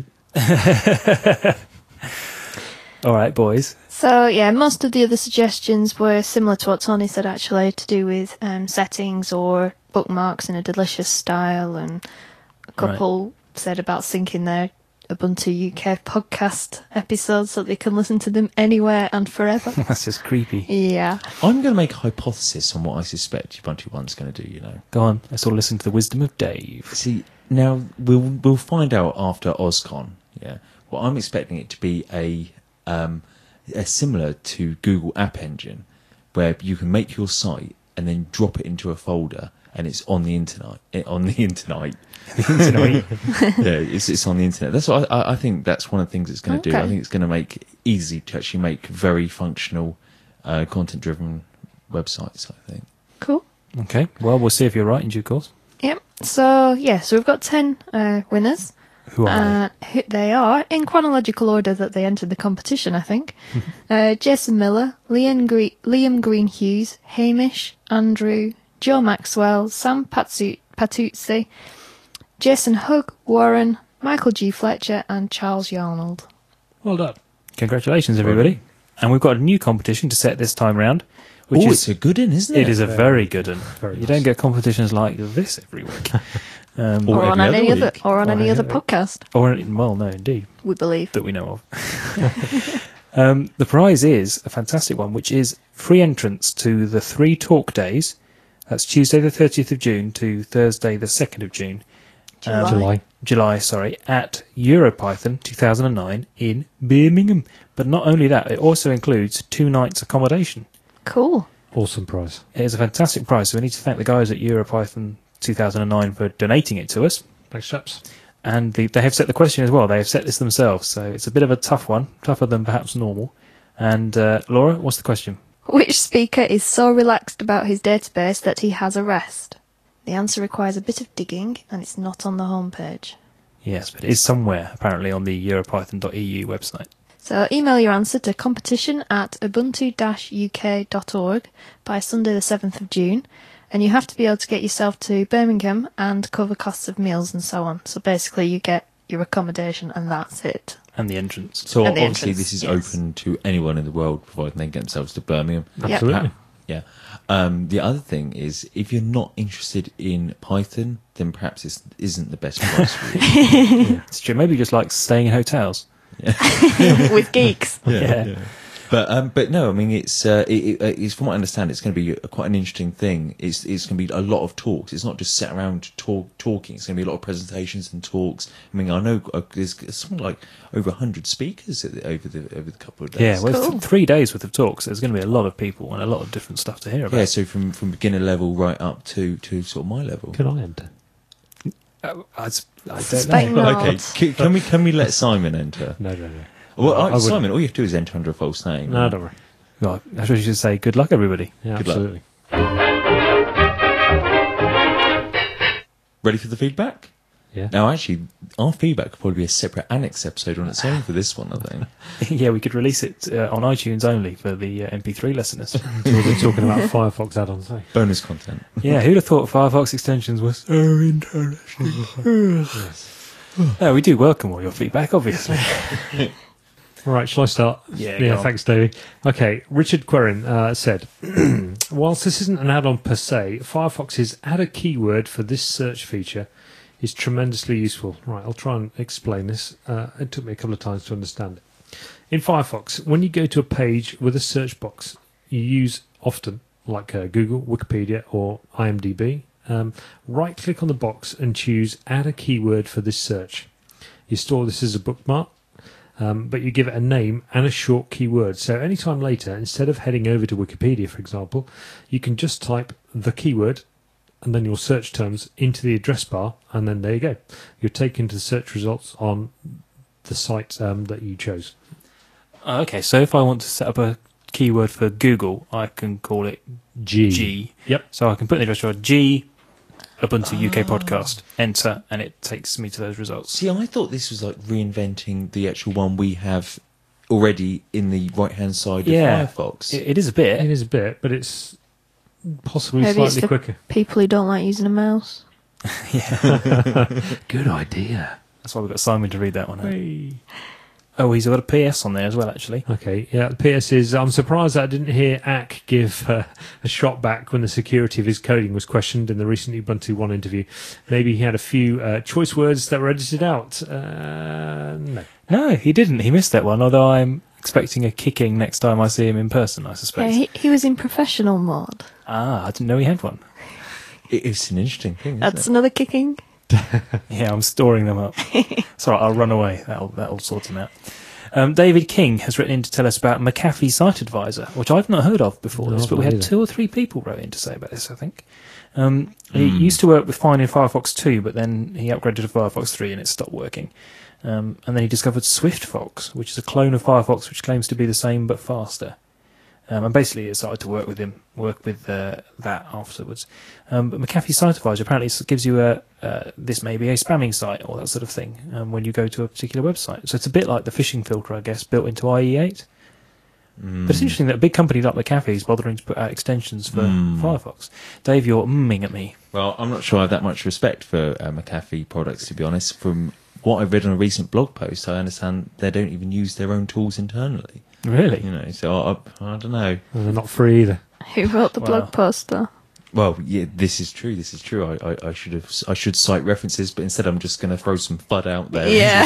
All right, boys. So yeah, most of the other suggestions were similar to what Tony said actually, to do with um, settings or bookmarks in a delicious style, and a couple said about syncing their Ubuntu U K podcast episodes so that they can listen to them anywhere and forever. That's just creepy. Yeah. I'm going to make a hypothesis on what I suspect Ubuntu One's going to do, you know. Go on. Let's all listen to the wisdom of Dave. See, now we'll we'll find out after OzCon. Yeah, well, I'm expecting it to be a um, a similar to Google App Engine, where you can make your site and then drop it into a folder, and it's on the internet. eh, On the internet, yeah, it's it's on the internet. That's what I, I think. That's one of the things it's going to do. I Okay. think it's going to make it easy to actually make very functional, uh, content-driven websites. I think. Cool. Okay. Well, we'll see if you're right in due course. Yep. So yeah, so we've got ten uh, winners. Who are Uh, who- they are, in chronological order that they entered the competition, I think. uh, Jason Miller, Liam, Gre- Liam Green-Hughes, Hamish, Andrew, Joe Maxwell, Sam Patsu- Patuzzi, Jason Hugg, Warren, Michael G. Fletcher, and Charles Yarnold. Well done. they? Congratulations, everybody. And we've got a new competition to set this time round. Which Oh, is, it's a good one, isn't it? it is a very good one. Very you nice. don't get competitions like this every week. Um, Or Or on every any other other, week. or on Or any any other other- podcast, or, well, no, indeed. we believe. That we know of. um, the prize is a fantastic one, which is free entrance to the three talk days. That's Tuesday the thirtieth of June to Thursday the second of June. July. July. July, sorry, at EuroPython two thousand nine in Birmingham. But not only that, it also includes two nights accommodation. Cool. Awesome prize. It is a fantastic prize, so we need to thank the guys at EuroPython two thousand nine for donating it to us. Thanks, chaps. And the, they have set the question as well. They have set this themselves, so it's a bit of a tough one, tougher than perhaps normal. And uh, Laura, what's the question? Which speaker is so relaxed about his database that he has a rest? The answer requires a bit of digging, and it's not on the homepage. Yes, but it is somewhere, apparently, on the europython dot e u website. So email your answer to competition at ubuntu dash u k dot org by Sunday the seventh of June, and you have to be able to get yourself to Birmingham and cover costs of meals and so on. So basically you get your accommodation and that's it. And the entrance. So And the obviously entrance, this is yes. open to anyone in the world, providing they get themselves to Birmingham. Yep. Absolutely. Yeah. Um, the other thing is, if you're not interested in Python, then perhaps this isn't the best price for you. It's true. Maybe you just like staying in hotels. With geeks. Yeah. But um, but no, I mean it's uh, it, it, it's from what I understand, it's going to be a, quite an interesting thing. It's it's going to be a lot of talks. It's not just sit around talk talking. It's going to be a lot of presentations and talks. I mean, I know uh, there's something like over a hundred speakers at the- over the over the couple of days. Yeah, well, Cool. th- three days worth of talks. There's going to be a lot of people and a lot of different stuff to hear about. Yeah, so from, from beginner level right up to, to sort of my level. Can I enter? Uh, I, s- I don't Suspect know. not. Okay, can, can we can we let Simon enter? No, no, no. Well, I I, would- Simon, all you have to do is enter under a false name. No, don't worry. Well, I suppose you should say good luck, everybody. Yeah, Good luck. absolutely. Ready for the feedback? Yeah. Now, actually, our feedback could probably be a separate annex episode on its own for this one, I think. Yeah, we could release it uh, on iTunes only for the uh, M P three listeners. We'll be talking about Firefox add-ons, eh? Bonus content. Yeah, who'd have thought Firefox extensions were so interesting? No, we do welcome all your feedback, obviously. All right, shall I start? Yeah, Yeah, go on. thanks, Davey. Okay, Richard Querin uh, said, whilst this isn't an add-on per se, Firefox's add a keyword for this search feature is tremendously useful. Right, I'll try and explain this. Uh, it took me a couple of times to understand it. In Firefox, when you go to a page with a search box, you use often, like uh, Google, Wikipedia, or IMDb, um, right-click on the box and choose add a keyword for this search. You store this as a bookmark. Um, but you give it a name and a short keyword. So anytime later, instead of heading over to Wikipedia, for example, you can just type the keyword and then your search terms into the address bar, and then there you go. You're taken to the search results on the site um, that you chose. Oh, okay, so if I want to set up a keyword for Google, I can call it G. G. Yep. So I can put in the address bar G, Ubuntu U K podcast, enter, and it takes me to those results. See, I thought this was like reinventing the actual one we have already in the right-hand side Yeah. of Firefox. It, it is a bit. It is a bit, but it's possibly Maybe it's slightly for quicker. people who don't like using a mouse. Good idea. That's why we've got Simon to read that one out. Oh, he's got a P S on there as well, actually. Okay, yeah. The P S is, I'm surprised that I didn't hear A C give uh, a shot back when the security of his coding was questioned in the recent Ubuntu One interview. Maybe he had a few uh, choice words that were edited out. Uh, no. No, he didn't. He missed that one, although I'm expecting a kicking next time I see him in person, I Yeah, suspect. he, he was in professional mode. Ah, I didn't know he had one. It is an interesting thing, isn't That's it? another kicking. Yeah, I'm storing them up. It's all right, I'll run away. That'll, that'll sort him out. Um, David King has written in to tell us about McAfee Site Advisor, which I've not heard of before No, this, I've but we not had either. two or three people wrote in to say about this, I think. Um, He used to work with fine in Firefox two, but then he upgraded to Firefox three and it stopped working. Um, and then he discovered SwiftFox, which is a clone of Firefox which claims to be the same but faster. Um, and basically, it started to work with him, work with uh, that afterwards. Um, but McAfee Site Advisor apparently s- gives you a uh, this may be a spamming site or that sort of thing um, when you go to a particular website. So it's a bit like the phishing filter, I guess, built into I E eight. Mm. But it's interesting that a big company like McAfee is bothering to put out extensions for Mm. Firefox. Dave, you're mming at me. Well, I'm not sure I have that much respect for uh, McAfee products, to be honest. From what I've read on a recent blog post, I understand they don't even use their own tools internally. Really? You know, so I, I don't know. And they're not free either. Who wrote the Wow. blog post, though? Well, yeah, this is true. This is true. I, I, I should have. I should cite references, but instead, I'm just going to throw some FUD out there. Yeah.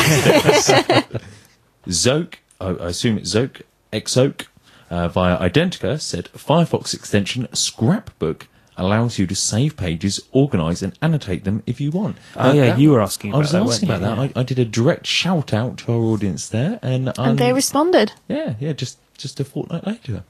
Zoke, I, I assume it's Zoke, Xoke, uh, via Identica, said Firefox extension Scrapbook allows you to save pages, organise and annotate them if you want. Oh, Uh, yeah, that- you were asking I about was that, asking weren't about you? that. I, I did a direct shout out to our audience there, and um, And they responded. yeah, yeah, just just a fortnight later.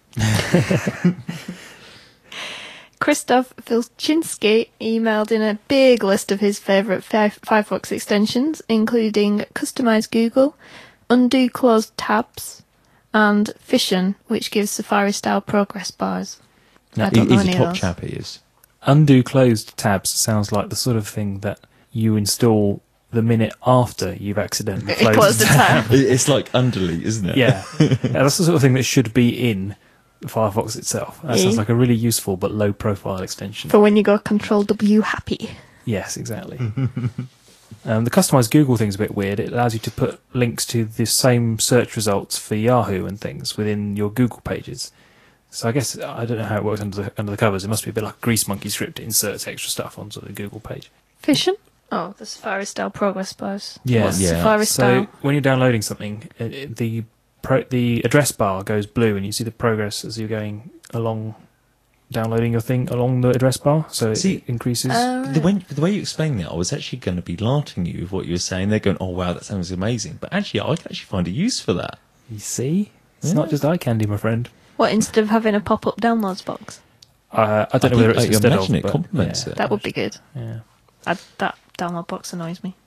Christoph Vilchinski emailed in a big list of his favourite Fi- Firefox extensions, including Customize Google, Undo Closed Tabs, and Fission, which gives Safari-style progress bars. I don't know He's any a of top those. chap. He is. Undo closed tabs sounds like the sort of thing that you install the minute after you've accidentally It closed, closed the tab. It- It's like underly, isn't it? Yeah. Yeah, that's the sort of thing that should be in Firefox itself. That sounds Yeah. like a really useful but low profile extension. For when you go Control W happy. Yes, exactly. um, the customized Google thing's a bit weird. It allows you to put links to the same search results for Yahoo and things within your Google pages. So I guess I don't know how it works under the under the covers. It must be a bit like a Grease Monkey script. It inserts extra stuff onto the Google page. Fission? Oh, the Safari-style progress bars. Yeah. What's Yeah. Safari-style? So when you're downloading something, it, it- the pro, the address bar goes blue, and you see the progress as you're going along, downloading your thing along the address bar. So it See, increases. Oh, The way, the way you explained that, I was actually going to be larting you with what you were saying. They're going, oh, wow, that sounds amazing. But actually, I can actually find a use for that. you see, it's Yeah. not just eye candy, my friend. What, instead of having a pop-up downloads box? Uh, I don't know I whether think- it's I instead imagine of, it but complements yeah, it. That would be good. Yeah. I, that download box annoys me.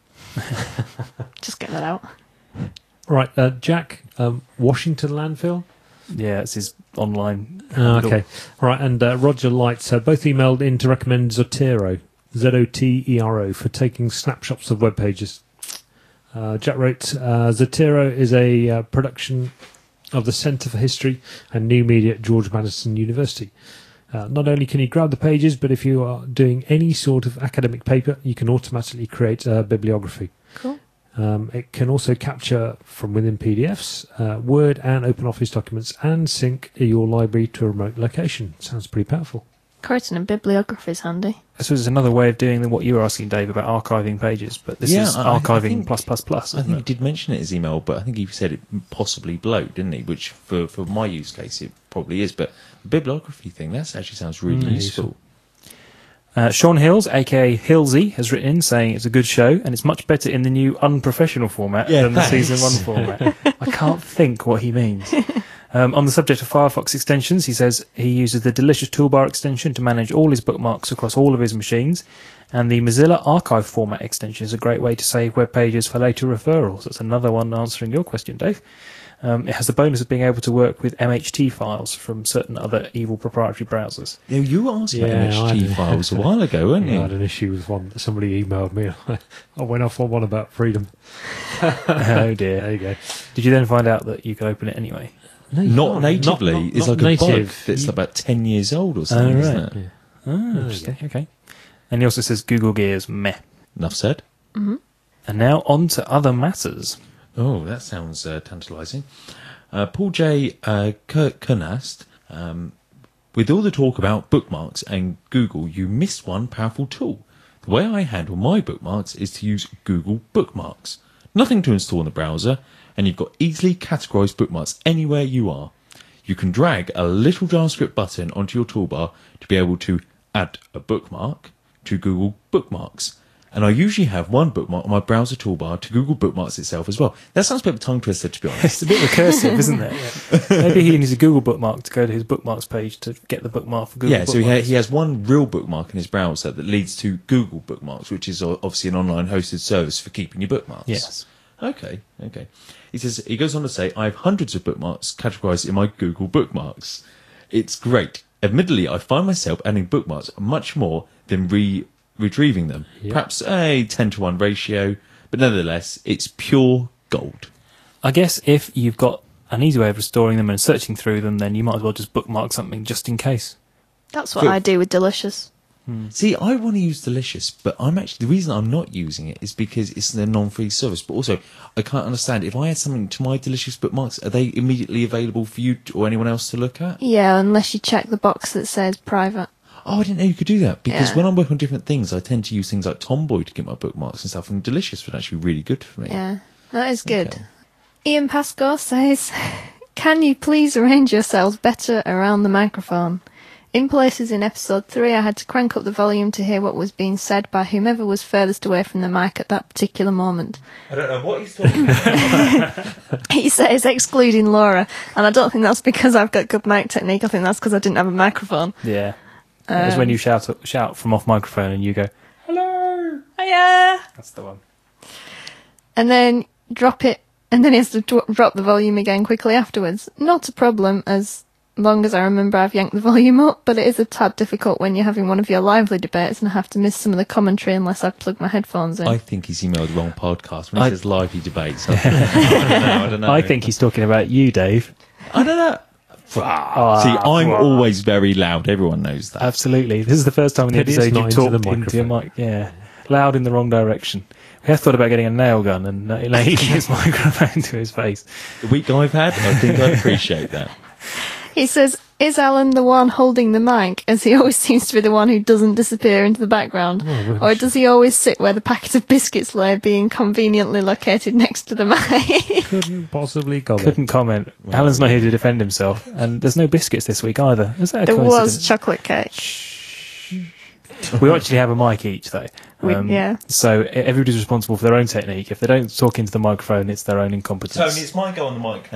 Just get that out. Right, uh, Jack, um, Washington landfill. Yeah, it's his online. Oh, handle. okay. All right, and uh, Roger Lights uh, both emailed in to recommend Zotero, Z O T E R O, for taking snapshots of web pages. Uh, Jack wrote, uh, Zotero is a uh, production of the Centre for History and New Media at George Mason University. Uh, not only can you grab the pages, but if you are doing any sort of academic paper, you can automatically create a bibliography. Cool. Um, it can also capture from within P D Fs, uh, Word and OpenOffice documents, and sync your library to a remote location. Sounds pretty powerful. Creating a bibliography is handy. I suppose it's another way of doing the- what you were asking, Dave, about archiving pages, but this Yeah, is I- I archiving think- plus plus plus. I isn't think he it? did mention it in his email, but I think he said it possibly bloat, didn't he? Which, for, for my use case, it probably is. But the bibliography thing, that actually sounds really Mm, useful. Uh, Sean Hills, aka Hillsy, has written in saying it's a good show and it's much better in the new unprofessional format Yeah, than the thanks. season one format. I can't think what he means. Um, on the subject of Firefox extensions, he says he uses the Delicious Toolbar extension to manage all his bookmarks across all of his machines, and the Mozilla Archive format extension is a great way to save web pages for later referrals. That's another one answering your question, Dave. Um, it has the bonus of being able to work with M H T files from certain other evil proprietary browsers. Yeah, you were asking Yeah, about I M H T did. files a while ago, weren't I you? had an issue with one. Somebody emailed me. I went off on one about freedom. Oh dear. There you go. Did you then find out that you could open it anyway? No, you Not can't. natively. Not- not- it's not like a bug native. that's You- about ten years old or something, Oh, isn't right. it? Yeah. Oh, you interesting. Okay. And he also says Google Gears, meh. Enough said. Mm-hmm. And now on to other matters. Oh, that sounds uh, tantalising. Uh, Paul J. Uh, Kernast, um, with all the talk about bookmarks and Google, you missed one powerful tool. The way I handle my bookmarks is to use Google Bookmarks. Nothing to install in the browser, and you've got easily categorised bookmarks anywhere you are. You can drag a little JavaScript button onto your toolbar to be able to add a bookmark to Google Bookmarks. And I usually have one bookmark on my browser toolbar to Google Bookmarks itself as well. That sounds a bit of a tongue twister, to be honest. It's a bit recursive, isn't it? Maybe he needs a Google bookmark to go to his bookmarks page to get the bookmark for Google Yeah, so he, ha- Bookmarks. he has one real bookmark in his browser that leads to Google Bookmarks, which is o- obviously an online hosted service for keeping your bookmarks. Yes. Okay, okay. He says he goes on to say, I have hundreds of bookmarks categorized in my Google Bookmarks. It's great. Admittedly, I find myself adding bookmarks much more than re retrieving them. Yep. Perhaps a ten to one ratio, but nevertheless, it's pure gold. I guess if you've got an easy way of restoring them and searching through them, then you might as well just bookmark something just in case. That's what Cool. I do with Delicious. See, I want to use Delicious, but I'm actually the reason I'm not using it is because it's a non-free service. But also, I can't understand if I add something to my Delicious bookmarks, are they immediately available for you to, or anyone else to look at? Yeah, unless you check the box that says private. Oh, I didn't know you could do that because Yeah. when I'm working on different things, I tend to use things like Tomboy to get my bookmarks and stuff, and Delicious was actually really good for me. Yeah, that is good. Okay. Ian Pascoe says, can you please arrange yourselves better around the microphone? In places in episode three, I had to crank up the volume to hear what was being said by whomever was furthest away from the mic at that particular moment. I don't know what he's talking about. He says, excluding Laura, and I don't think that's because I've got good mic technique. I think that's because I didn't have a microphone. Yeah. It's when you shout shout from off microphone and you go, hello. Hiya! That's the one. And then drop it, and then he has to dro- drop the volume again quickly afterwards. Not a problem, as long as I remember I've yanked the volume up, but it is a tad difficult when you're having one of your lively debates and I have to miss some of the commentary unless I plug my headphones in. I think he's emailed the wrong podcast when he I- says lively debates. I, I don't know. I don't know. I think he's talking about you, Dave. I don't know. Ah, See, I'm ah. always very loud. Everyone knows that. Absolutely. This is the first time in the Maybe it's episode not you've into the talked into your microphone. mic. Yeah. Loud in the wrong direction. We have thought about getting a nail gun and uh, nailing his microphone to his face. The week I've had, I think I appreciate that. He says, is Alan the one holding the mic, as he always seems to be the one who doesn't disappear into the background? Oh, Or does he always sit where the packet of biscuits lay, being conveniently located next to the mic? Couldn't possibly comment. Couldn't comment. Well, Alan's not here to defend himself. And there's no biscuits this week either. Is that a There was coincidence? chocolate cake. We actually have a mic each, though. We- Um, yeah. So e- everybody's responsible for their own technique. If they don't talk into the microphone, it's their own incompetence. it's my go on the mic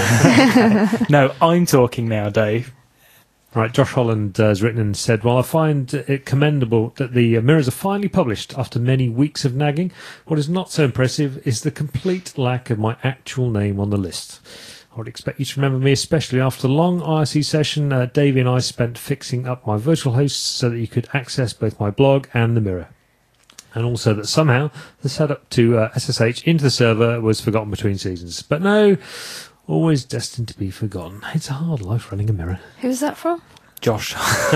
now. No, I'm talking now, Dave. Right, Josh Holland uh, has written and said, well, I find it commendable that the uh, mirrors are finally published after many weeks of nagging. What is not so impressive is the complete lack of my actual name on the list. I would expect you to remember me, especially after the long I R C session uh, Davey and I spent fixing up my virtual hosts so that you could access both my blog and the mirror. And also that somehow the setup to uh, S S H into the server was forgotten between seasons. But no, always destined to be forgotten. It's a hard life running a mirror. Who's that from? Josh.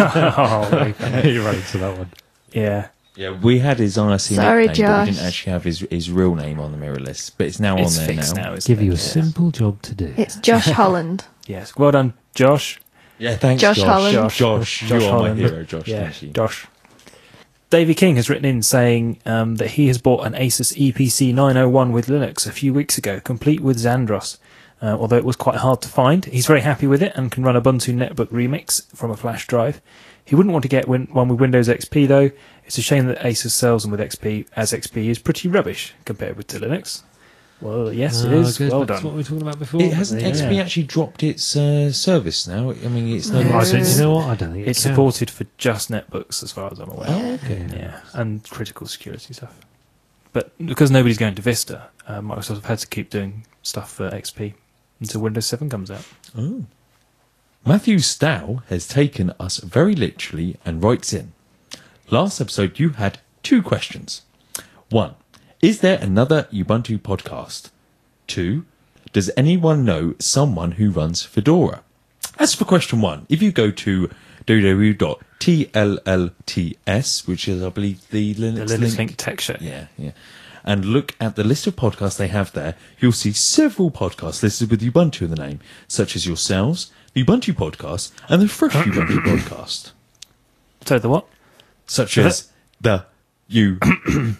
oh, You ran into that one. yeah. Yeah, we had his I R C Sorry, nickname, but we Josh. didn't actually have his his real name on the mirror list. But it's now It's on there fixed now. now, isn't Give it? you a Yes. simple job to do. It's Josh Holland. Yes. Well done, Josh. Yeah, thanks, Josh Josh. Holland. Josh, Josh, Josh you are Holland. my hero, Josh. Yeah, Thank you. Josh. Davey King has written in saying um, that he has bought an Asus E P C nine oh one with Linux a few weeks ago, complete with Xandros. Uh, although it was quite hard to find, he's very happy with it and can run Ubuntu Netbook Remix from a flash drive. He wouldn't want to get win- one with Windows X P though. It's a shame that Asus sells them with X P, as X P is pretty rubbish compared with to Linux. Well, yes, it Ah, is. goes Well back to done. what we were talking about before. It hasn't Yeah. X P actually dropped its uh, service now. I mean, it's no Yeah. I longer. said, you know what? I don't think it It's can. supported for just netbooks, as far as I'm aware. Oh, okay. Yeah, and critical security stuff. But because nobody's going to Vista, uh, Microsoft have had to keep doing stuff for X P until Windows seven comes out. Oh. Matthew Stow has taken us very literally and writes in. Last episode you had two questions. One, is there another Ubuntu podcast? Two, does anyone know someone who runs Fedora? As for question one, if you go to w w w dot t l l t s, which is, I believe, the Linux, The Linux link, Link Tech Show. yeah, yeah. And look at the list of podcasts they have there, you'll see several podcasts listed with Ubuntu in the name, such as yourselves, the Ubuntu Podcast, and the Fresh Ubuntu Podcast. So the what? Such as the Ubuntu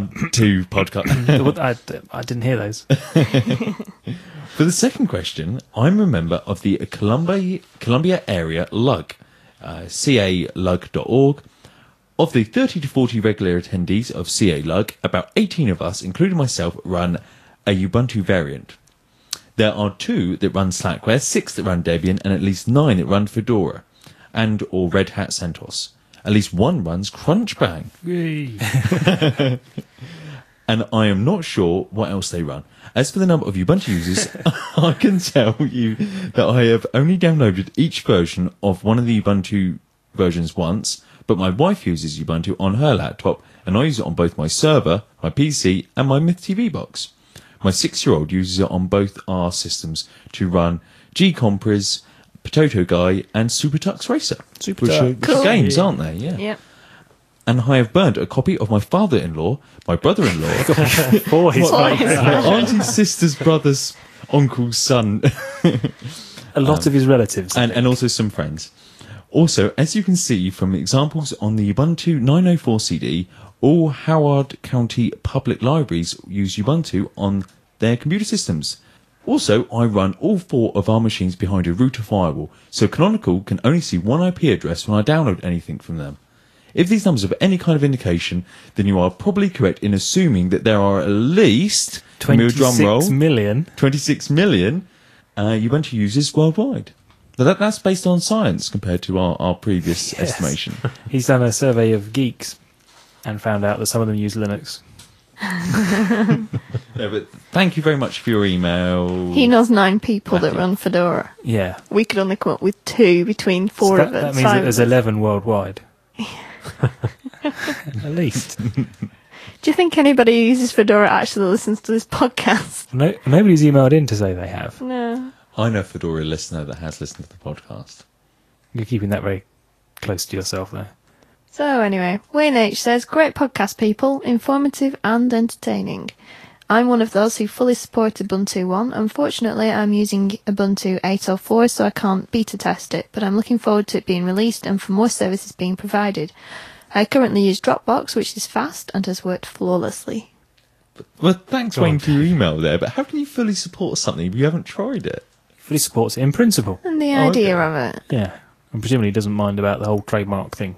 Podcast. What- I, I didn't hear those. For the second question, I'm a member of the Columbia, Columbia Area Lug, uh, c a lug dot org. Of the thirty to forty regular attendees of C A Lug, about eighteen of us, including myself, run a Ubuntu variant. There are two that run Slackware, six that run Debian, and at least nine that run Fedora and or Red Hat CentOS. At least one runs Crunchbang. Yay. and I am not sure what else they run. As for the number of Ubuntu users, I can tell you that I have only downloaded each version of one of the Ubuntu versions once, but my wife uses Ubuntu on her laptop, and I use it on both my server, my P C, and my Myth T V box. My six-year-old uses it on both our systems to run G-Compris, Potato Guy, and Super Tux Racer. Super which, Tux. are, which Cool. are games, aren't they? Yeah. Yep. And I have burnt a copy of my father-in-law, my brother-in-law, Boys, my, Boys. my auntie's sister's brother's uncle's son, a lot of his relatives. I and, think. and also some friends. Also, as you can see from examples on the Ubuntu nine oh four C D, all Howard County public libraries use Ubuntu on their computer systems. Also, I run all four of our machines behind a router firewall, so Canonical can only see one I P address when I download anything from them. If these numbers are any kind of indication, then you are probably correct in assuming that there are at least, give me a drum roll, twenty-six million. twenty-six million uh, Ubuntu users worldwide. Now that, that's based on science compared to our, our previous Yes. estimation. He's done a survey of geeks and found out that some of them use Linux. No, but thank you very much for your email. He knows nine people that Matthew. run Fedora. Yeah. We could only come up with two between four So of that, us. that means that five there's of us. eleven worldwide. At least. Do you think anybody who uses Fedora actually listens to this podcast? No, nobody's emailed in to say they have. No. I know a Fedora listener that has listened to the podcast. You're keeping that very close to yourself there. So anyway, Wayne H says, great podcast people, informative and entertaining. I'm one of those who fully support Ubuntu one. Unfortunately, I'm using Ubuntu eight oh four, so I can't beta test it, but I'm looking forward to it being released and for more services being provided. I currently use Dropbox, which is fast and has worked flawlessly. Well, thanks, Go on. Wayne, for your email there, but how can you fully support something if you haven't tried it? Fully supports it in principle. And the Oh, idea okay. of it. Yeah. And presumably doesn't mind about the whole trademark thing.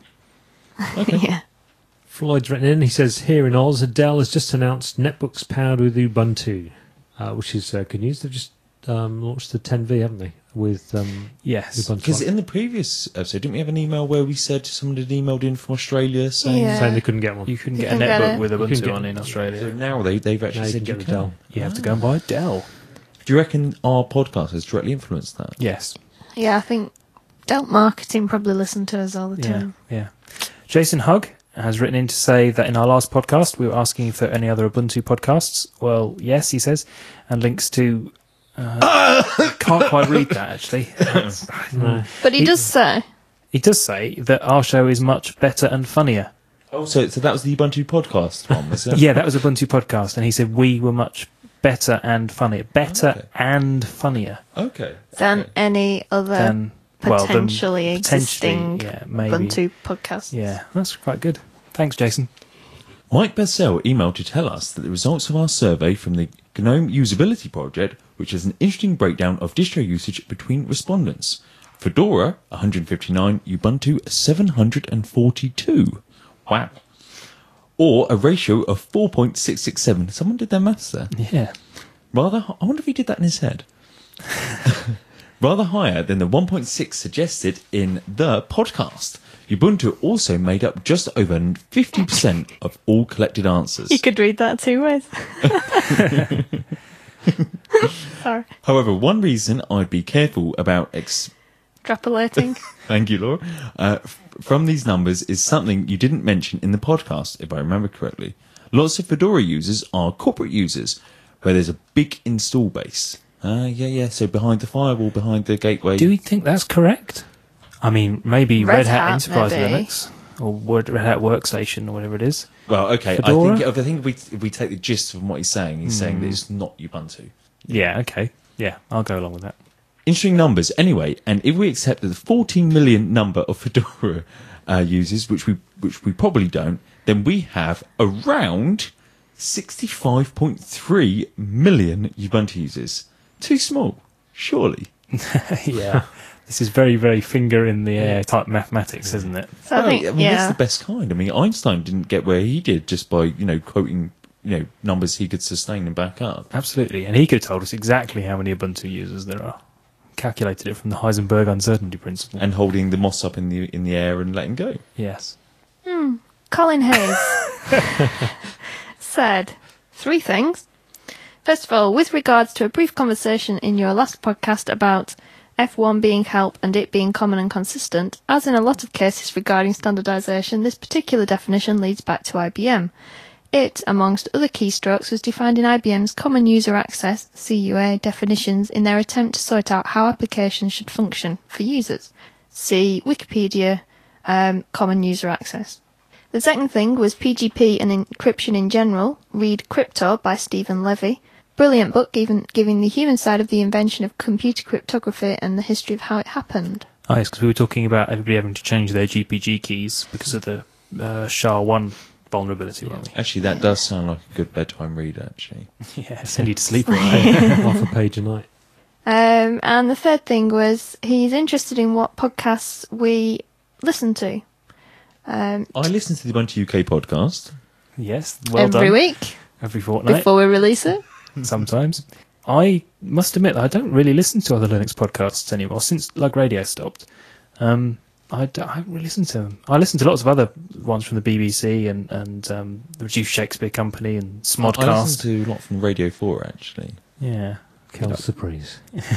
Yeah. Floyd's written in. He says, here in Oz, Dell has just announced netbooks powered with Ubuntu, uh, which is uh, good news. They've just um, launched the ten V, haven't they? With um, Yes. Ubuntu. Because in the previous episode, didn't we have an email where we said someone had emailed in from Australia saying... Yeah. saying they couldn't get one. You couldn't You get a can get netbook it. with You can Ubuntu get- on in So Australia. now they, they've actually Now you said can you get can. the Dell. You have to go and buy a Dell. Do you reckon our podcast has directly influenced that? Yes. Yeah, I think Dell Marketing probably listen to us all the Yeah. time. Yeah. Jason Hugg has written in to say that in our last podcast we were asking if there are any other Ubuntu podcasts. Well, yes, he says, and links to. Uh, can't quite read that actually. No. But he He- does say, He does say that our show is much better and funnier. Oh, so, so that was the Ubuntu podcast one, was it? Yeah, that was Ubuntu podcast, and he said we were much better and funnier, better Okay. and funnier Okay. than okay. any other than well, than potentially existing potentially, yeah, maybe. Ubuntu podcasts. Yeah, that's quite good. Thanks, Jason. Mike Bessell emailed to tell us that the results of our survey from the GNOME Usability Project, which has an interesting breakdown of distro usage between respondents. Fedora, one hundred fifty-nine, Ubuntu, seven hundred forty-two. Wow. Or a ratio of four point six six seven. Someone did their maths there. Yeah. Rather, I wonder if he did that in his head. Rather higher than the one point six suggested in the podcast. Ubuntu also made up just over fifty percent of all collected answers. You could read that two ways. Sorry. However, one reason I'd be careful about ex- Extrapolating. thank you, Laura, uh, f- from these numbers is something you didn't mention in the podcast, if I remember correctly. Lots of Fedora users are corporate users, where there's a big install base. Uh, yeah, yeah, so behind the firewall, behind the gateway. Do we think that's correct? I mean, maybe Red Red, Hat, Hat, Enterprise maybe. Linux or Word- Red Hat Workstation or whatever it is. Well, okay, Fedora? I think, I think if, we, if we take the gist of what he's saying, he's saying Hmm. that it's not Ubuntu. Yeah, okay. Yeah, I'll go along with that. Interesting numbers anyway, and if we accept that the fourteen million number of Fedora uh, users, which we which we probably don't, then we have around sixty-five point three million Ubuntu users. Too small, surely. Yeah. This is very, very finger in the air type mathematics, isn't it? So I think, I mean, yeah. that's the best kind. I mean, Einstein didn't get where he did just by, you know, quoting, you know, numbers he could sustain and back up. Absolutely. And he could have told us exactly how many Ubuntu users there are. Calculated it from the Heisenberg uncertainty principle. And holding the moss up in the in the air and letting go. Yes. Colin Hayes said, three things. First of all, with regards to a brief conversation in your last podcast about F one being help and it being common and consistent, as in a lot of cases regarding standardisation, this particular definition leads back to I B M. It, amongst other keystrokes, was defined in I B M's Common User Access (C U A) definitions in their attempt to sort out how applications should function for users. See Wikipedia, um, Common User Access. The second thing was P G P and encryption in general. Read Crypto by Stephen Levy. Brilliant book, even giving the human side of the invention of computer cryptography and the history of how it happened. Oh, yes, because we were talking about everybody having to change their G P G keys because of the uh, S H A one vulnerability, weren't we? Actually, that does sound like a good bedtime read, actually. Yeah, send you to sleep all night. Half a page a night. Um, and the third thing was he's interested in what podcasts we listen to. Um, I listen to the Ubuntu U K podcast. Yes, well every done. week Every fortnight. before we release it. Sometimes. I must admit that I don't really listen to other Linux podcasts anymore since Lug Radio stopped. Um, I, don't, I haven't really listened to them. I listen to lots of other ones from the B B C and, and um, the Reduced Shakespeare Company and Smodcast. I listen to a lot from Radio four, actually. Yeah. Kel Surprise.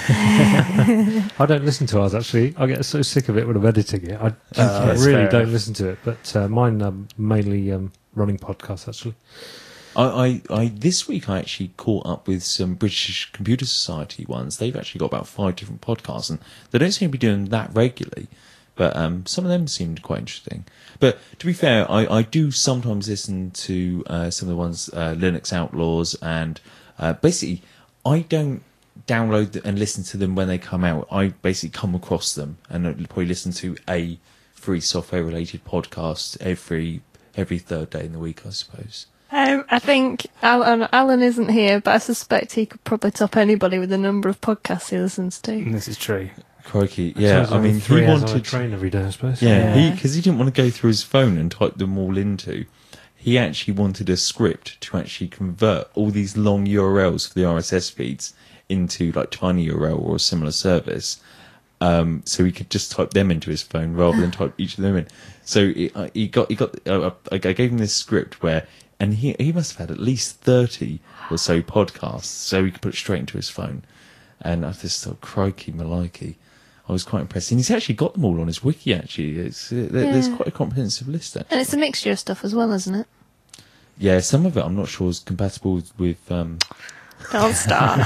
I don't listen to ours, actually. I get so sick of it when I'm editing it. I, Oh, I that's really fair don't enough. listen to it, but uh, mine are mainly um, running podcasts, actually. I, I, I this week I actually caught up with some British Computer Society ones. They've actually got about five different podcasts, and they don't seem to be doing that regularly. But um, some of them seemed quite interesting. But to be fair, I, I do sometimes listen to uh, some of the ones, uh, Linux Outlaws, and uh, basically I don't download th- and listen to them when they come out. I basically come across them and I'll probably listen to a free software-related podcast every every third day in the week, I suppose. Um, I think Alan, Alan isn't here, but I suspect he could probably top anybody with the number of podcasts he listens to. This is true. Crikey, yeah. I mean, three he hours on a wanted train every day, I suppose. Yeah, Yeah. because he, he didn't want to go through his phone and type them all into. He actually wanted a script to actually convert all these long U R Ls for the R S S feeds into like tiny U R L or a similar service, um, so he could just type them into his phone rather than type each of them in. So he, uh, he got he got. Uh, I gave him this script where, and he he must have had at least thirty or so podcasts, so he could put it straight into his phone. And I just thought, crikey, malikey. I was quite impressed. And he's actually got them all on his wiki, actually. It's, uh, there, There's Yeah. quite a comprehensive list, actually. And it's a mixture of stuff as well, isn't it? Yeah, some of it I'm not sure is compatible with... Um, Don't start.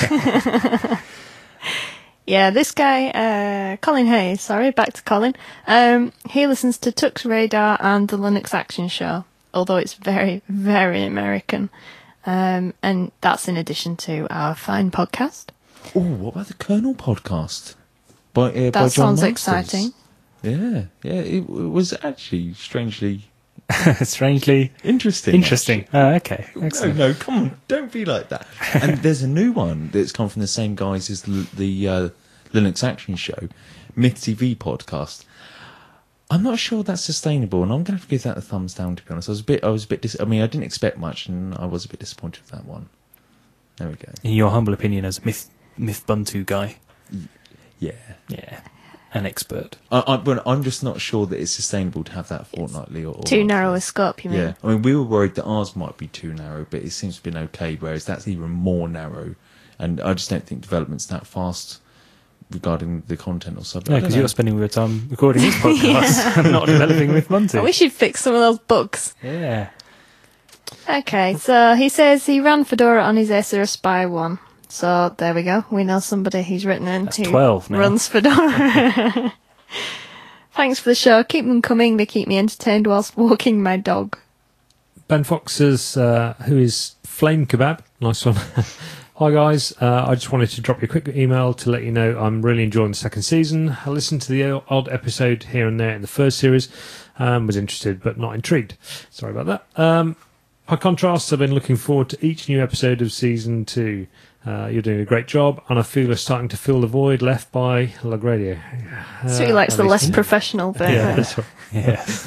Yeah, this guy, uh, Colin Hayes, sorry, back to Colin. Um, he listens to Tux Radar and the Linux Action Show, although it's very, very American. Um, and that's in addition to our fine podcast. oh, what about the Kernel podcast? By, uh, by That John sounds Masters? exciting. Yeah, yeah, it, it was actually strangely Strangely interesting. interesting. Oh, okay. No, Excellent. no, come on, don't be like that. And there's a new one that's come from the same guys as the, the uh, Linux Action Show, Myth T V podcast. I'm not sure that's sustainable, and I'm going to have to give that a thumbs down. To be honest, I was a bit, I was a bit. Dis- I mean, I didn't expect much, and I was a bit disappointed with that one. There we go. In your humble opinion as a Myth, Mythbuntu guy. Yeah, Yeah. An expert. I, I, but I'm just not sure that it's sustainable to have that fortnightly or, or Too monthly. narrow a scope, you mean? Yeah, I mean, we were worried that ours might be too narrow, but it seems to have been okay. Whereas that's even more narrow, and I just don't think development's that fast regarding the content or something. No, because you're spending all your time recording this podcast and not developing Mythbuntu. I wish you'd fix some of those bugs. Yeah. Okay, so he says he ran Fedora on his Acer Aspire one. So there we go. We know somebody he's written That's into twelve now. runs Fedora. Thanks for the show. Keep them coming. They keep me entertained whilst walking my dog. Ben Fox says, uh, who is Flame Kebab? Nice one. Hi guys, uh, I just wanted to drop you a quick email to let you know I'm really enjoying the second season. I listened to the odd episode here and there in the first series, um, was interested but not intrigued. Sorry about that. Um, by contrast, I've been looking forward to each new episode of season two. Uh, you're doing a great job, and I feel you're starting to fill the void left by Lug Radio. Uh, So he likes at the least- less professional bit. Yeah, that's right. Yes.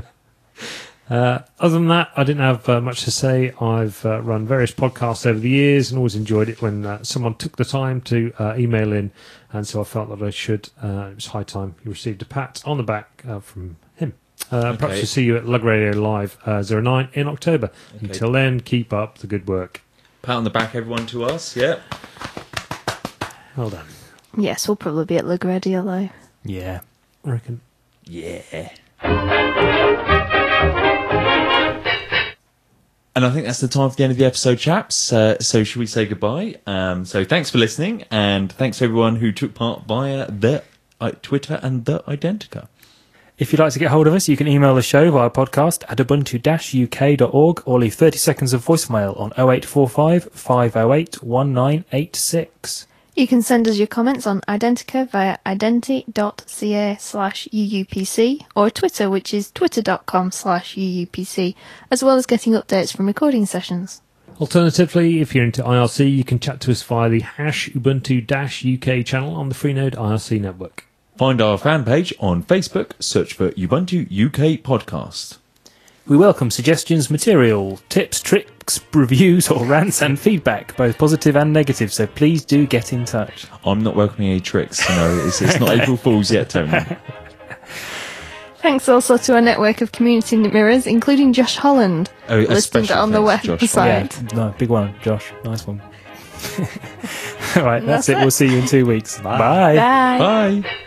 Uh, other than that, I didn't have uh, much to say. I've uh, run various podcasts over the years and always enjoyed it when uh, someone took the time to uh, email in, and so I felt that I should. Uh, it was high time you received a pat on the back uh, from him. Uh, Perhaps Okay. we'll see you at Lug Radio Live uh, zero nine in October. Until then, keep up the good work. Pat on the back, everyone, to us. Yeah. Well done. Yes, we'll probably be at LugRadio Live. Yeah. I reckon. Yeah. And I think that's the time for the end of the episode, chaps. Uh, so should we say goodbye? Um, so thanks for listening, and thanks to everyone who took part via the uh, Twitter and the Identica. If you'd like to get hold of us, you can email the show via podcast at ubuntu dash u k dot org or leave thirty seconds of voicemail on oh eight four five, five oh eight, one nine eight six. You can send us your comments on Identica via identi.ca slash UUPC or Twitter, which is twitter.com slash UUPC, as well as getting updates from recording sessions. Alternatively, if you're into I R C, you can chat to us via the hash Ubuntu-U K channel on the Freenode I R C network. Find our fan page on Facebook, search for Ubuntu U K Podcast. We welcome suggestions, material, tips, tricks, reviews or rants and feedback, both positive and negative, so please do get in touch. I'm not welcoming any tricks, you know, it's, it's not April Fool's yet, Tony. Thanks also to our network of community mirrors, including Josh Holland, Oh, a listed special on the thanks to Josh. website. Yeah, no, big one, Josh. Nice one. All right, that's, That's it. it. We'll see you in two weeks. Bye. Bye. Bye.